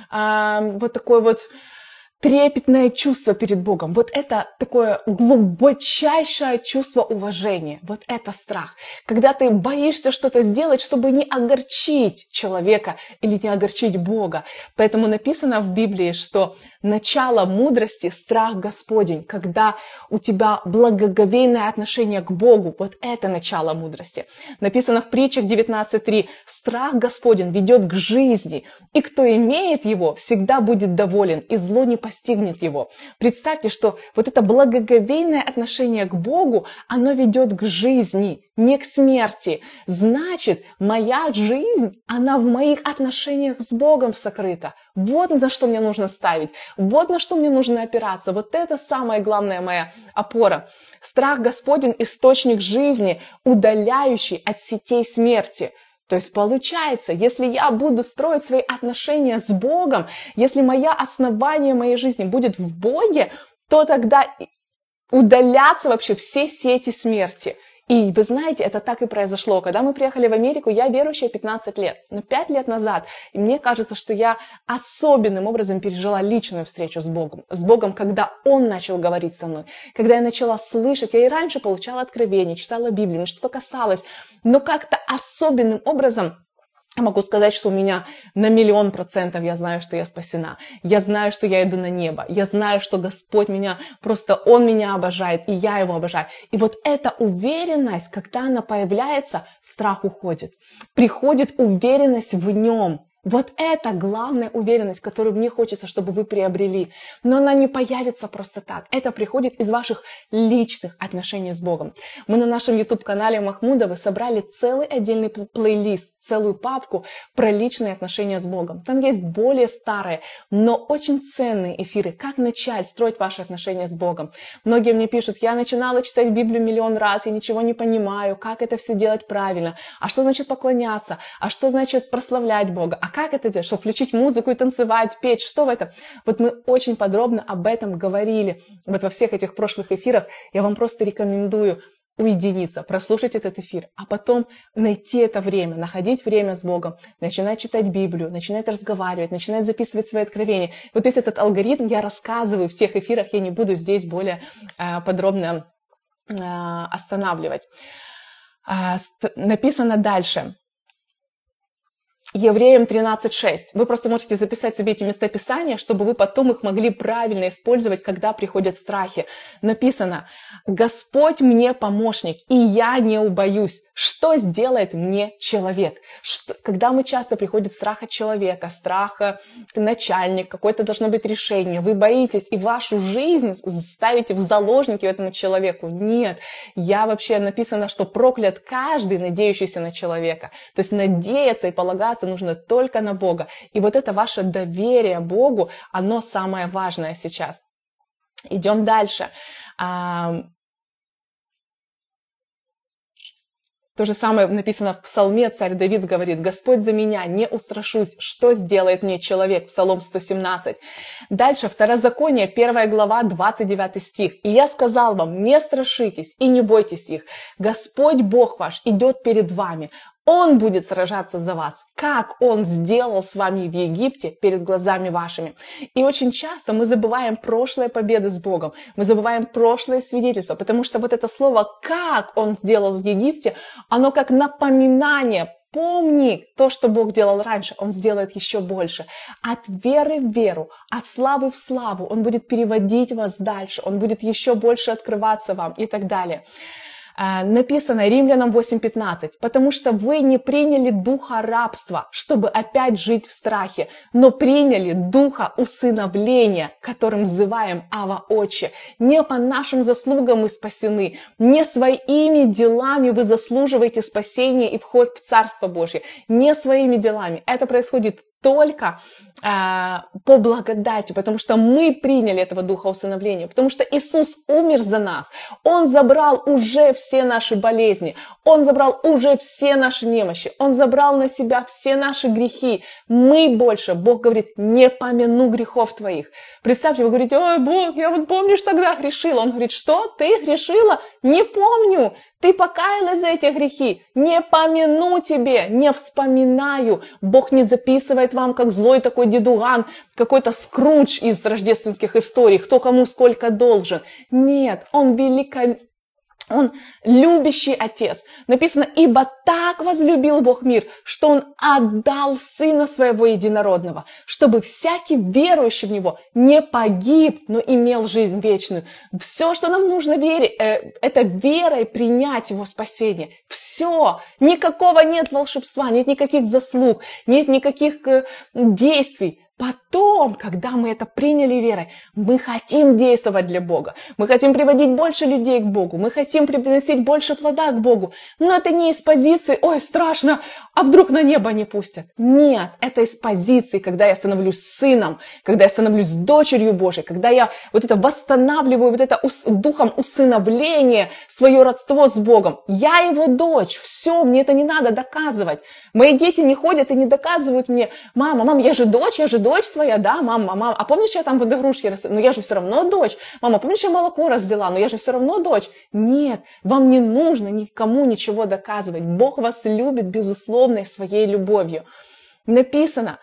э, вот такое вот трепетное чувство перед Богом. Вот это такое глубочайшее чувство уважения. Вот это страх. Когда ты боишься что-то сделать, чтобы не огорчить человека или не огорчить Бога. Поэтому написано в Библии, что начало мудрости – страх Господень. Когда у тебя благоговейное отношение к Богу, вот это начало мудрости. Написано в притчах девятнадцать три: страх Господень ведет к жизни, и кто имеет его, всегда будет доволен, и зло не постигнет его. Представьте, что вот это благоговейное отношение к Богу, оно ведет к жизни, не к смерти. Значит, моя жизнь, она в моих отношениях с Богом сокрыта. Вот на что мне нужно ставить, вот на что мне нужно опираться. Вот это самая главная моя опора. Страх Господень – источник жизни, удаляющий от сетей смерти. То есть получается, если я буду строить свои отношения с Богом, если мое основание моей жизни будет в Боге, то тогда удалятся вообще все сети смерти. И вы знаете, это так и произошло. Когда мы приехали в Америку, я верующая пятнадцать лет. Но пять лет назад, и мне кажется, что я особенным образом пережила личную встречу с Богом. С Богом, когда Он начал говорить со мной. Когда я начала слышать, я и раньше получала откровения, читала Библию, мне что-то касалось. Но как-то особенным образом я могу сказать, что у меня на миллион процентов я знаю, что я спасена. Я знаю, что я иду на небо. Я знаю, что Господь меня, просто Он меня обожает, и я Его обожаю. И вот эта уверенность, когда она появляется, страх уходит. Приходит уверенность в Нем. Вот это главная уверенность, которую мне хочется, чтобы вы приобрели. Но она не появится просто так. Это приходит из ваших личных отношений с Богом. Мы на нашем YouTube-канале Махмудовы собрали целый отдельный плейлист, целую папку про личные отношения с Богом. Там есть более старые, но очень ценные эфиры, как начать строить ваши отношения с Богом. Многие мне пишут: я начинала читать Библию миллион раз, я ничего не понимаю, как это все делать правильно, а что значит поклоняться, а что значит прославлять Бога, а как это делать, что включить музыку и танцевать, петь, что в этом? Вот мы очень подробно об этом говорили вот во всех этих прошлых эфирах. Я вам просто рекомендую уединиться, прослушать этот эфир, а потом найти это время, находить время с Богом, начинать читать Библию, начинать разговаривать, начинать записывать свои откровения. Вот весь этот алгоритм я рассказываю в всех эфирах, я не буду здесь более э, подробно э, останавливать. Э, написано дальше. Евреям тринадцать шесть. Вы просто можете записать себе эти местописания, чтобы вы потом их могли правильно использовать, когда приходят страхи. Написано: «Господь мне помощник, и я не убоюсь. Что сделает мне человек?» Что, когда мы часто приходит страх от человека, страх начальник, какое-то должно быть решение, вы боитесь и вашу жизнь ставите в заложники этому человеку. Нет, я вообще написано, что проклят каждый, надеющийся на человека. То есть надеяться и полагаться нужно только на Бога. И вот это ваше доверие Богу, оно самое важное сейчас. Идем дальше. То же самое написано в Псалме, царь Давид говорит: «Господь за меня, не устрашусь, что сделает мне человек?» Псалом сто семнадцать. Дальше, Второзаконие, первая глава, двадцать девятый стих. «И я сказал вам, не страшитесь и не бойтесь их. Господь Бог ваш идет перед вами. Он будет сражаться за вас, как Он сделал с вами в Египте перед глазами вашими». И очень часто мы забываем прошлые победы с Богом, мы забываем прошлое свидетельство, потому что вот это слово «как Он сделал в Египте», оно как напоминание помни то, что Бог делал раньше, Он сделает еще больше. От веры в веру, от славы в славу Он будет переводить вас дальше, Он будет еще больше открываться вам и так далее. Написано Римлянам восемь пятнадцать, потому что вы не приняли духа рабства, чтобы опять жить в страхе, но приняли духа усыновления, которым взываем Ава Отче. Не по нашим заслугам мы спасены, не своими делами вы заслуживаете спасения и вход в Царство Божье, не своими делами. Это происходит только э, по благодати, потому что мы приняли этого духа усыновления, потому что Иисус умер за нас, Он забрал уже все наши болезни, Он забрал уже все наши немощи, Он забрал на себя все наши грехи. Мы больше, Бог говорит, не помяну грехов твоих. Представьте, вы говорите: ой, Бог, я вот помнишь, тогда грешила. Он говорит: что, ты грешила? Не помню. Ты покаялась за эти грехи, не помяну тебе, не вспоминаю. Бог не записывает вам, как злой такой дедуган, какой-то Скрудж из рождественских историй, кто кому сколько должен. Нет, Он великолепен. Он любящий Отец. Написано: ибо так возлюбил Бог мир, что Он отдал Сына Своего Единородного, чтобы всякий верующий в Него не погиб, но имел жизнь вечную. Все, что нам нужно верить, э, это верой принять Его спасение. Все. Никакого нет волшебства, нет никаких заслуг, нет никаких э, действий. Потом, когда мы это приняли верой, мы хотим действовать для Бога, мы хотим приводить больше людей к Богу, мы хотим приносить больше плода к Богу. Но это не из позиции: ой, страшно, а вдруг на небо не пустят. Нет, это из позиции, когда я становлюсь сыном, когда я становлюсь дочерью Божией, когда я вот это восстанавливаю, вот это ус, духом усыновления, свое родство с Богом. Я Его дочь, все, мне это не надо доказывать. Мои дети не ходят и не доказывают мне: мама, мама, я же дочь, я же дочь твоя, да, мама, мама, а помнишь, я там в игрушке рос... но я же все равно дочь. Мама, помнишь, я молоко разлила, но я же все равно дочь. Нет, вам не нужно никому ничего доказывать. Бог вас любит безусловной своей любовью. Написано: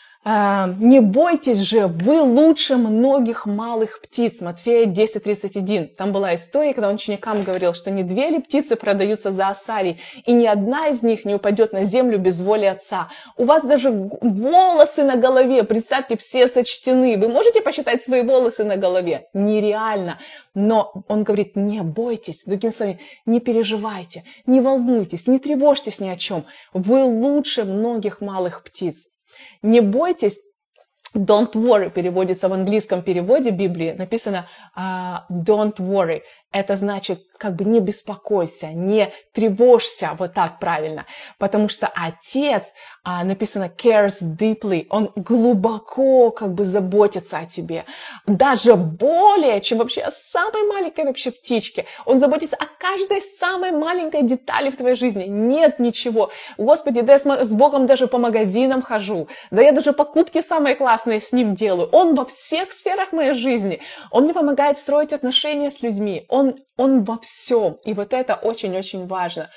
не бойтесь же, вы лучше многих малых птиц. Матфея десять тридцать один. Там была история, когда он ученикам говорил, что не две ли птицы продаются за осарий, и ни одна из них не упадет на землю без воли Отца. У вас даже волосы на голове, представьте, все сочтены. Вы можете посчитать свои волосы на голове? Нереально. Но он говорит: не бойтесь, другими словами, не переживайте, не волнуйтесь, не тревожьтесь ни о чем. Вы лучше многих малых птиц. Не бойтесь, don't worry переводится в английском переводе Библии, написано uh, don't worry. Это значит, как бы не беспокойся, не тревожься, вот так правильно. Потому что Отец, а, написано cares deeply, Он глубоко как бы заботится о тебе. Даже более, чем вообще о самой маленькой вообще птичке. Он заботится о каждой самой маленькой детали в твоей жизни. Нет ничего. Господи, да я с Богом даже по магазинам хожу. Да я даже покупки самые классные с Ним делаю. Он во всех сферах моей жизни. Он мне помогает строить отношения с людьми. Он, он во всем. И вот это очень-очень важно.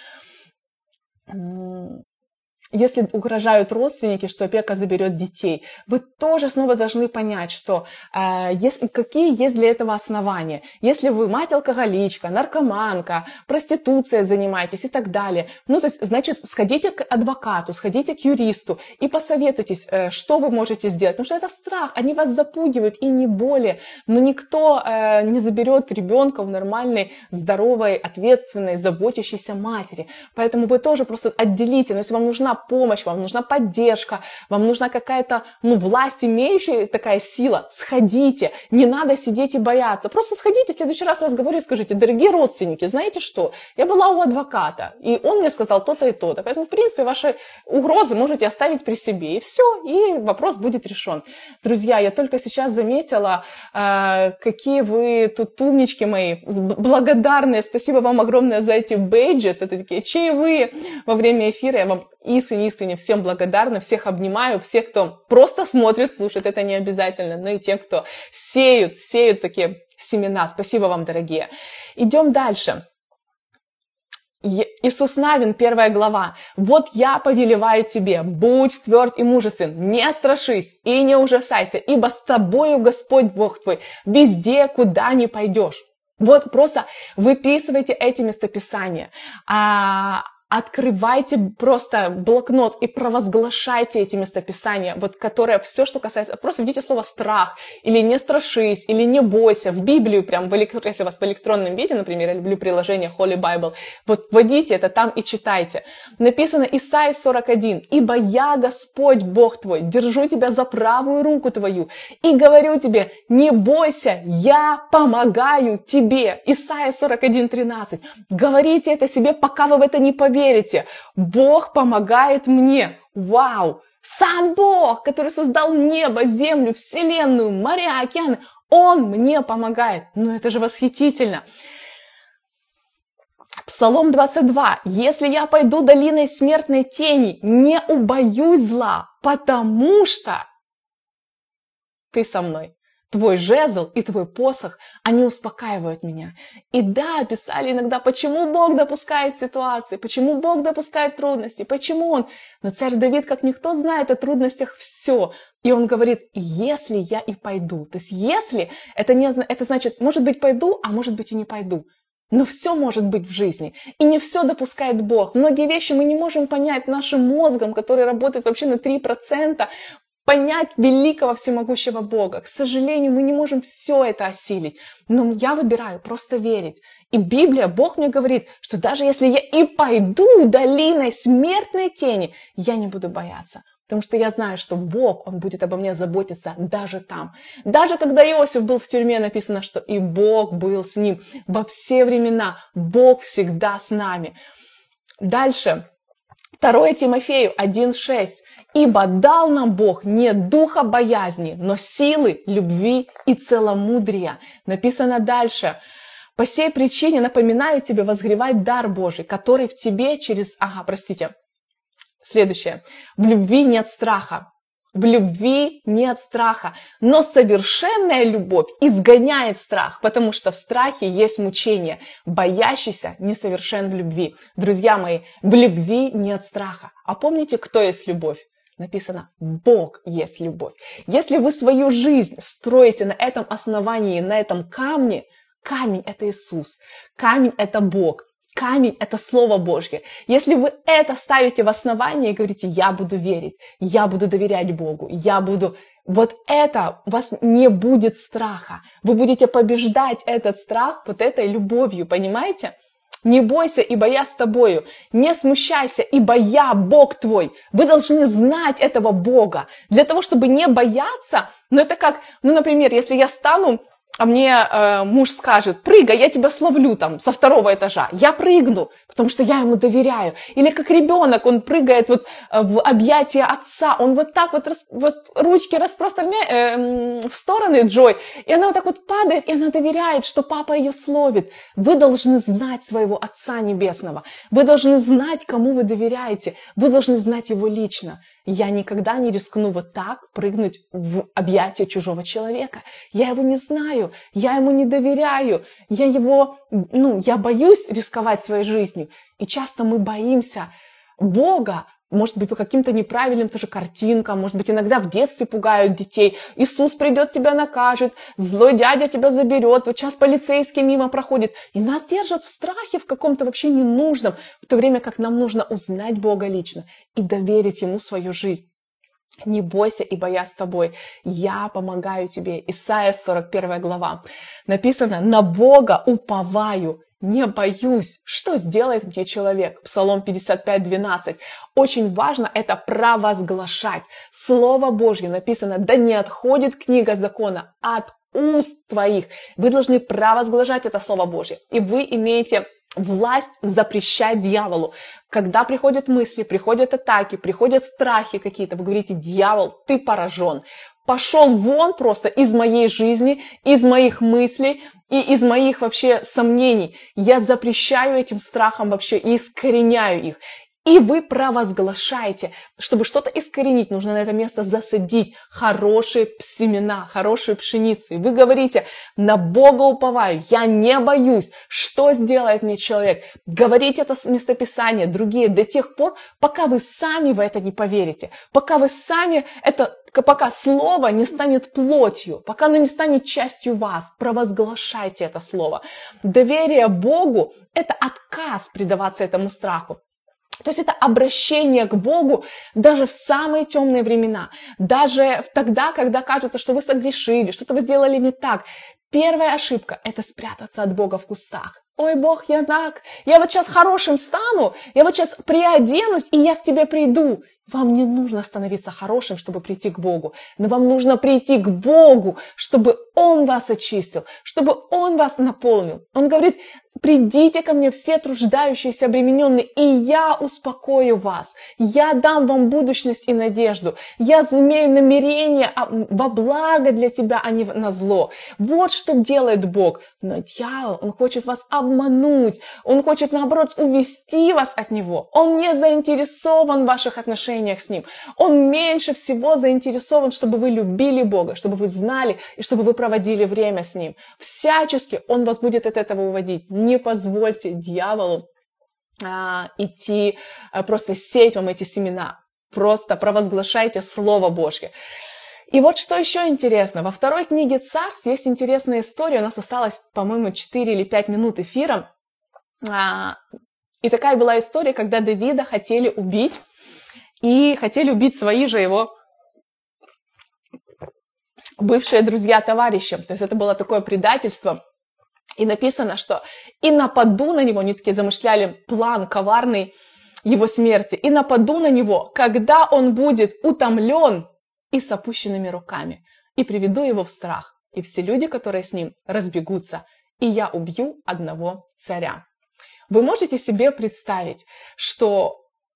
Если угрожают родственники, что опека заберет детей, вы тоже снова должны понять, что э, если, какие есть для этого основания. Если вы мать-алкоголичка, наркоманка, проституцией занимаетесь и так далее, ну, то есть, значит, сходите к адвокату, сходите к юристу и посоветуйтесь, э, что вы можете сделать. Потому что это страх, они вас запугивают и не более. Но никто э, не заберет ребенка в нормальной, здоровой, ответственной, заботящейся матери. Поэтому вы тоже просто отделите. Но если вам нужна помощь, вам нужна поддержка, вам нужна какая-то, ну, власть имеющая такая сила, сходите, не надо сидеть и бояться, просто сходите, в следующий раз разговаривайте и скажите: дорогие родственники, знаете что, я была у адвоката, и он мне сказал то-то и то-то, поэтому, в принципе, ваши угрозы можете оставить при себе, и все, и вопрос будет решен. Друзья, я только сейчас заметила, э, какие вы тут умнички мои, благодарные, спасибо вам огромное за эти бейджес, это такие чаевые во время эфира, я вам искренне, искренне всем благодарна, всех обнимаю, всех, кто просто смотрит, слушает, это не обязательно, но и тем, кто сеют, сеют такие семена. Спасибо вам, дорогие. Идем дальше. Иисус Навин, первая глава. «Вот я повелеваю тебе, будь тверд и мужествен, не страшись и не ужасайся, ибо с тобою Господь Бог твой, везде, куда ни пойдешь». Вот просто выписывайте эти местописания. А Открывайте просто блокнот и провозглашайте эти местописания, вот которые все, что касается, просто введите слово страх, или не страшись, или не бойся, в Библию прям, в электро... если у вас в электронном виде, например, я люблю приложение Holy Bible, вот вводите это там и читайте. Написано Исайя сорок один, «Ибо я, Господь Бог твой, держу тебя за правую руку твою, и говорю тебе, не бойся, я помогаю тебе». Исайя сорок один, тринадцать. Говорите это себе, пока вы в это не поверите. Верите, Бог помогает мне. Вау! Сам Бог, который создал небо, землю, вселенную, моря, океаны, Он мне помогает. Ну это же восхитительно. Псалом двадцать два. «Если я пойду долиной смертной тени, не убоюсь зла, потому что ты со мной». Твой жезл и твой посох, они успокаивают меня. И да, писали иногда, почему Бог допускает ситуации, почему Бог допускает трудности, почему Он. Но царь Давид, как никто, знает о трудностях все. И он говорит, если я и пойду. То есть если, это, не, это значит, может быть, пойду, а может быть и не пойду. Но все может быть в жизни. И не все допускает Бог. Многие вещи мы не можем понять нашим мозгом, который работает вообще на три процента, понять великого всемогущего Бога. К сожалению, мы не можем все это осилить. Но я выбираю просто верить. И Библия, Бог мне говорит, что даже если я и пойду долиной смертной тени, я не буду бояться. Потому что я знаю, что Бог, Он будет обо мне заботиться даже там. Даже когда Иосиф был в тюрьме, написано, что и Бог был с ним. Во все времена Бог всегда с нами. Дальше. второе Тимофею один шесть. «Ибо дал нам Бог не духа боязни, но силы, любви и целомудрия». Написано дальше. «По сей причине напоминаю тебе возгревать дар Божий, который в тебе через...» Ага, простите. Следующее. «В любви нет страха». В любви нет страха, но совершенная любовь изгоняет страх, потому что в страхе есть мучение. Боящийся несовершен в любви. Друзья мои, в любви нет страха. А помните, кто есть любовь? Написано, Бог есть любовь. Если вы свою жизнь строите на этом основании, на этом камне, камень – это Иисус, камень – это Бог. Камень – это Слово Божье. Если вы это ставите в основание и говорите, я буду верить, я буду доверять Богу, я буду... Вот это, у вас не будет страха. Вы будете побеждать этот страх вот этой любовью, понимаете? Не бойся, ибо я с тобою. Не смущайся, ибо я Бог твой. Вы должны знать этого Бога. Для того, чтобы не бояться, ну это как, ну, например, если я стану... А мне э, муж скажет, прыгай, я тебя словлю там со второго этажа. Я прыгну, потому что я ему доверяю. Или как ребенок, он прыгает вот э, в объятия отца, он вот так вот, рас, вот ручки распространяет э, в стороны Джой, и она вот так вот падает, и она доверяет, что папа ее словит. Вы должны знать своего Отца Небесного. Вы должны знать, кому вы доверяете. Вы должны знать его лично. Я никогда не рискну вот так прыгнуть в объятия чужого человека. Я его не знаю, я ему не доверяю, я его, ну, я боюсь рисковать своей жизнью. И часто мы боимся Бога, может быть, по каким-то неправильным тоже картинкам, может быть, иногда в детстве пугают детей. Иисус придет, тебя накажет, злой дядя тебя заберет, вот сейчас полицейский мимо проходит. И нас держат в страхе в каком-то вообще ненужном, в то время как нам нужно узнать Бога лично и доверить Ему свою жизнь. Не бойся, ибо я с тобой. Я помогаю тебе. Исайя сорок первая глава. Написано, на Бога уповаю. Не боюсь, что сделает мне человек. Псалом пятьдесят пять двенадцать. Очень важно это провозглашать. Слово Божье написано, да не отходит книга закона от уст твоих. Вы должны провозглашать это Слово Божье. И вы имеете власть запрещать дьяволу. Когда приходят мысли, приходят атаки, приходят страхи какие-то, вы говорите, дьявол, ты поражен. Пошел вон просто из моей жизни, из моих мыслей и из моих вообще сомнений. Я запрещаю этим страхам вообще и искореняю их. И вы провозглашаете, чтобы что-то искоренить, нужно на это место засадить хорошие семена, хорошую пшеницу. И вы говорите, на Бога уповаю, я не боюсь, что сделает мне человек. Говорите это местописание, другие, до тех пор, пока вы сами в это не поверите, пока вы сами, это, пока слово не станет плотью, пока оно не станет частью вас, провозглашайте это слово. Доверие Богу – это отказ предаваться этому страху. То есть это обращение к Богу даже в самые темные времена, даже тогда, когда кажется, что вы согрешили, что-то вы сделали не так. Первая ошибка – это спрятаться от Бога в кустах. Ой, Бог, я так, я вот сейчас хорошим стану, я вот сейчас приоденусь, и я к тебе приду. Вам не нужно становиться хорошим, чтобы прийти к Богу, но вам нужно прийти к Богу, чтобы Он вас очистил, чтобы Он вас наполнил. Он говорит: придите ко мне все труждающиеся, обремененные, и я успокою вас. Я дам вам будущность и надежду. Я имею намерение во благо для тебя, а не на зло. Вот что делает Бог. Но дьявол, он хочет вас обмануть. Он хочет, наоборот, увести вас от него. Он не заинтересован в ваших отношениях с ним. Он меньше всего заинтересован, чтобы вы любили Бога, чтобы вы знали и чтобы вы проводили время с ним. Всячески он вас будет от этого уводить. Не позвольте дьяволу а, идти, а, просто сеять вам эти семена. Просто провозглашайте Слово Божье. И вот что еще интересно. Во второй книге Царств есть интересная история. У нас осталось, по-моему, четыре или пять минут эфира. А, и такая была история, когда Давида хотели убить. И хотели убить свои же его бывшие друзья-товарищи. То есть это было такое предательство. И написано, что «и нападу на него», они такие замышляли план коварный его смерти, «и нападу на него, когда он будет утомлен и с опущенными руками, и приведу его в страх, и все люди, которые с ним, разбегутся, и я убью одного царя». Вы можете себе представить, что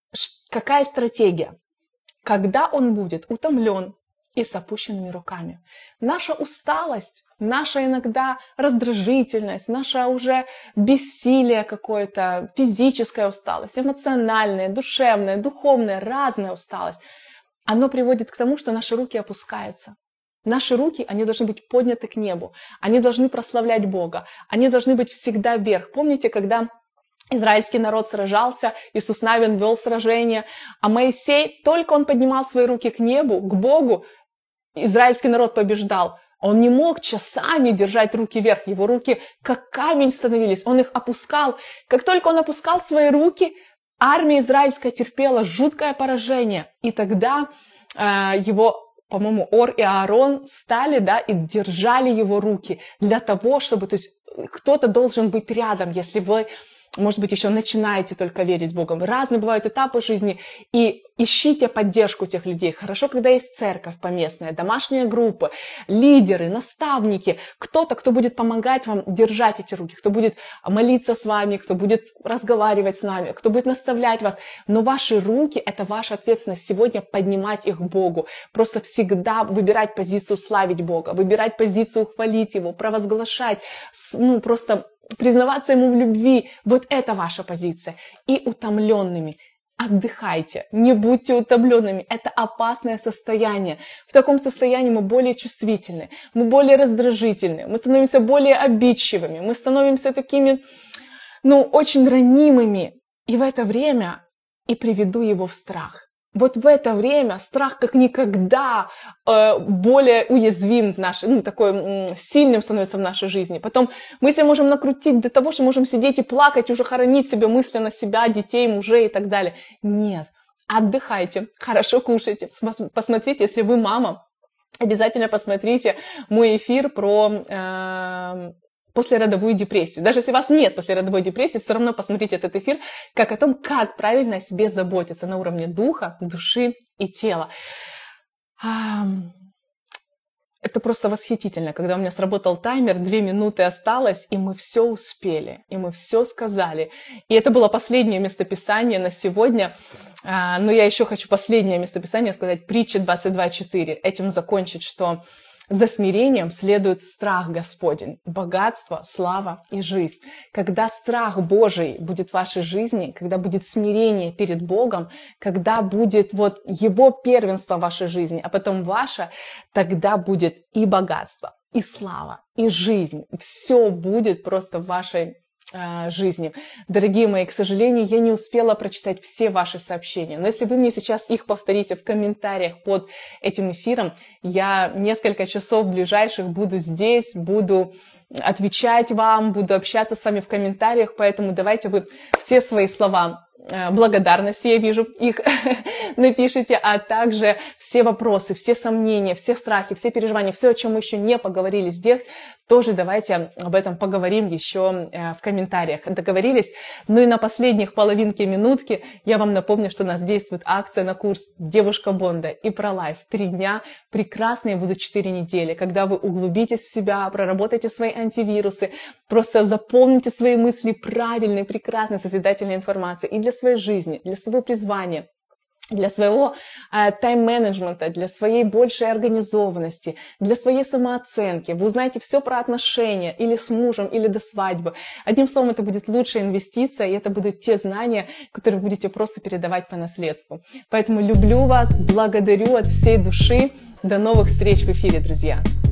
какая стратегия, когда он будет утомлен и с опущенными руками. Наша усталость, наша иногда раздражительность, наша уже бессилие какое-то, физическая усталость, эмоциональная, душевная, духовная, разная усталость, оно приводит к тому, что наши руки опускаются. Наши руки, они должны быть подняты к небу, они должны прославлять Бога, они должны быть всегда вверх. Помните, когда израильский народ сражался, Иисус Навин вел сражение, а Моисей, только он поднимал свои руки к небу, к Богу, израильский народ побеждал. Он не мог часами держать руки вверх, его руки как камень становились, он их опускал. Как только он опускал свои руки, армия израильская терпела жуткое поражение. И тогда э, его, по-моему, Ор и Аарон стали, да, и держали его руки для того, чтобы, то есть кто-то должен быть рядом, если вы, может быть, еще начинаете только верить в Бога. Разные бывают этапы жизни, и ищите поддержку тех людей. Хорошо, когда есть церковь поместная, домашние группы, лидеры, наставники, кто-то, кто будет помогать вам держать эти руки, кто будет молиться с вами, кто будет разговаривать с нами, кто будет наставлять вас. Но ваши руки – это ваша ответственность сегодня поднимать их к Богу. Просто всегда выбирать позицию славить Бога, выбирать позицию хвалить Его, провозглашать, ну, просто признаваться Ему в любви. Вот это ваша позиция. И утомленными. Отдыхайте, не будьте утомленными. Это опасное состояние. В таком состоянии мы более чувствительны, мы более раздражительны, мы становимся более обидчивыми, мы становимся такими, ну, очень ранимыми. И в это время и приведу его в страх. Вот в это время страх как никогда э, более уязвим, наш, ну, такой м, сильным становится в нашей жизни. Потом мы себя можем накрутить до того, что можем сидеть и плакать, уже хоронить себе мысленно себя, детей, мужей и так далее. Нет, отдыхайте, хорошо кушайте. Посмотрите, если вы мама, обязательно посмотрите мой эфир про... Э, послеродовую депрессию. Даже если у вас нет послеродовой депрессии, все равно посмотрите этот эфир, как о том, как правильно о себе заботиться на уровне духа, души и тела. Это просто восхитительно, когда у меня сработал таймер, две минуты осталось, и мы все успели, и мы все сказали. И это было последнее местописание на сегодня. Но я еще хочу последнее местописание сказать, притча двадцать два четыре. Этим закончить, что за смирением следует страх Господень, богатство, слава и жизнь. Когда страх Божий будет в вашей жизни, когда будет смирение перед Богом, когда будет вот Его первенство в вашей жизни, а потом ваше, тогда будет и богатство, и слава, и жизнь. Все будет просто в вашей жизни. Дорогие мои, к сожалению, я не успела прочитать все ваши сообщения, но если вы мне сейчас их повторите в комментариях под этим эфиром, я несколько часов ближайших буду здесь, буду отвечать вам, буду общаться с вами в комментариях, поэтому давайте вы все свои слова благодарности, я вижу, их напишите, а также все вопросы, все сомнения, все страхи, все переживания, все, о чем мы еще не поговорили здесь, тоже давайте об этом поговорим еще в комментариях. Договорились? Ну и на последних половинке минутки я вам напомню, что у нас действует акция на курс «Девушка Бонда» и про лайф. Три дня, прекрасные будут четыре недели, когда вы углубитесь в себя, проработаете свои антивирусы, просто заполните свои мысли правильной, прекрасной, созидательной информацией и для своей жизни, для своего призвания, для своего э, тайм-менеджмента, для своей большей организованности, для своей самооценки. Вы узнаете все про отношения или с мужем, или до свадьбы. Одним словом, это будет лучшая инвестиция, и это будут те знания, которые вы будете просто передавать по наследству. Поэтому люблю вас, благодарю от всей души. До новых встреч в эфире, друзья!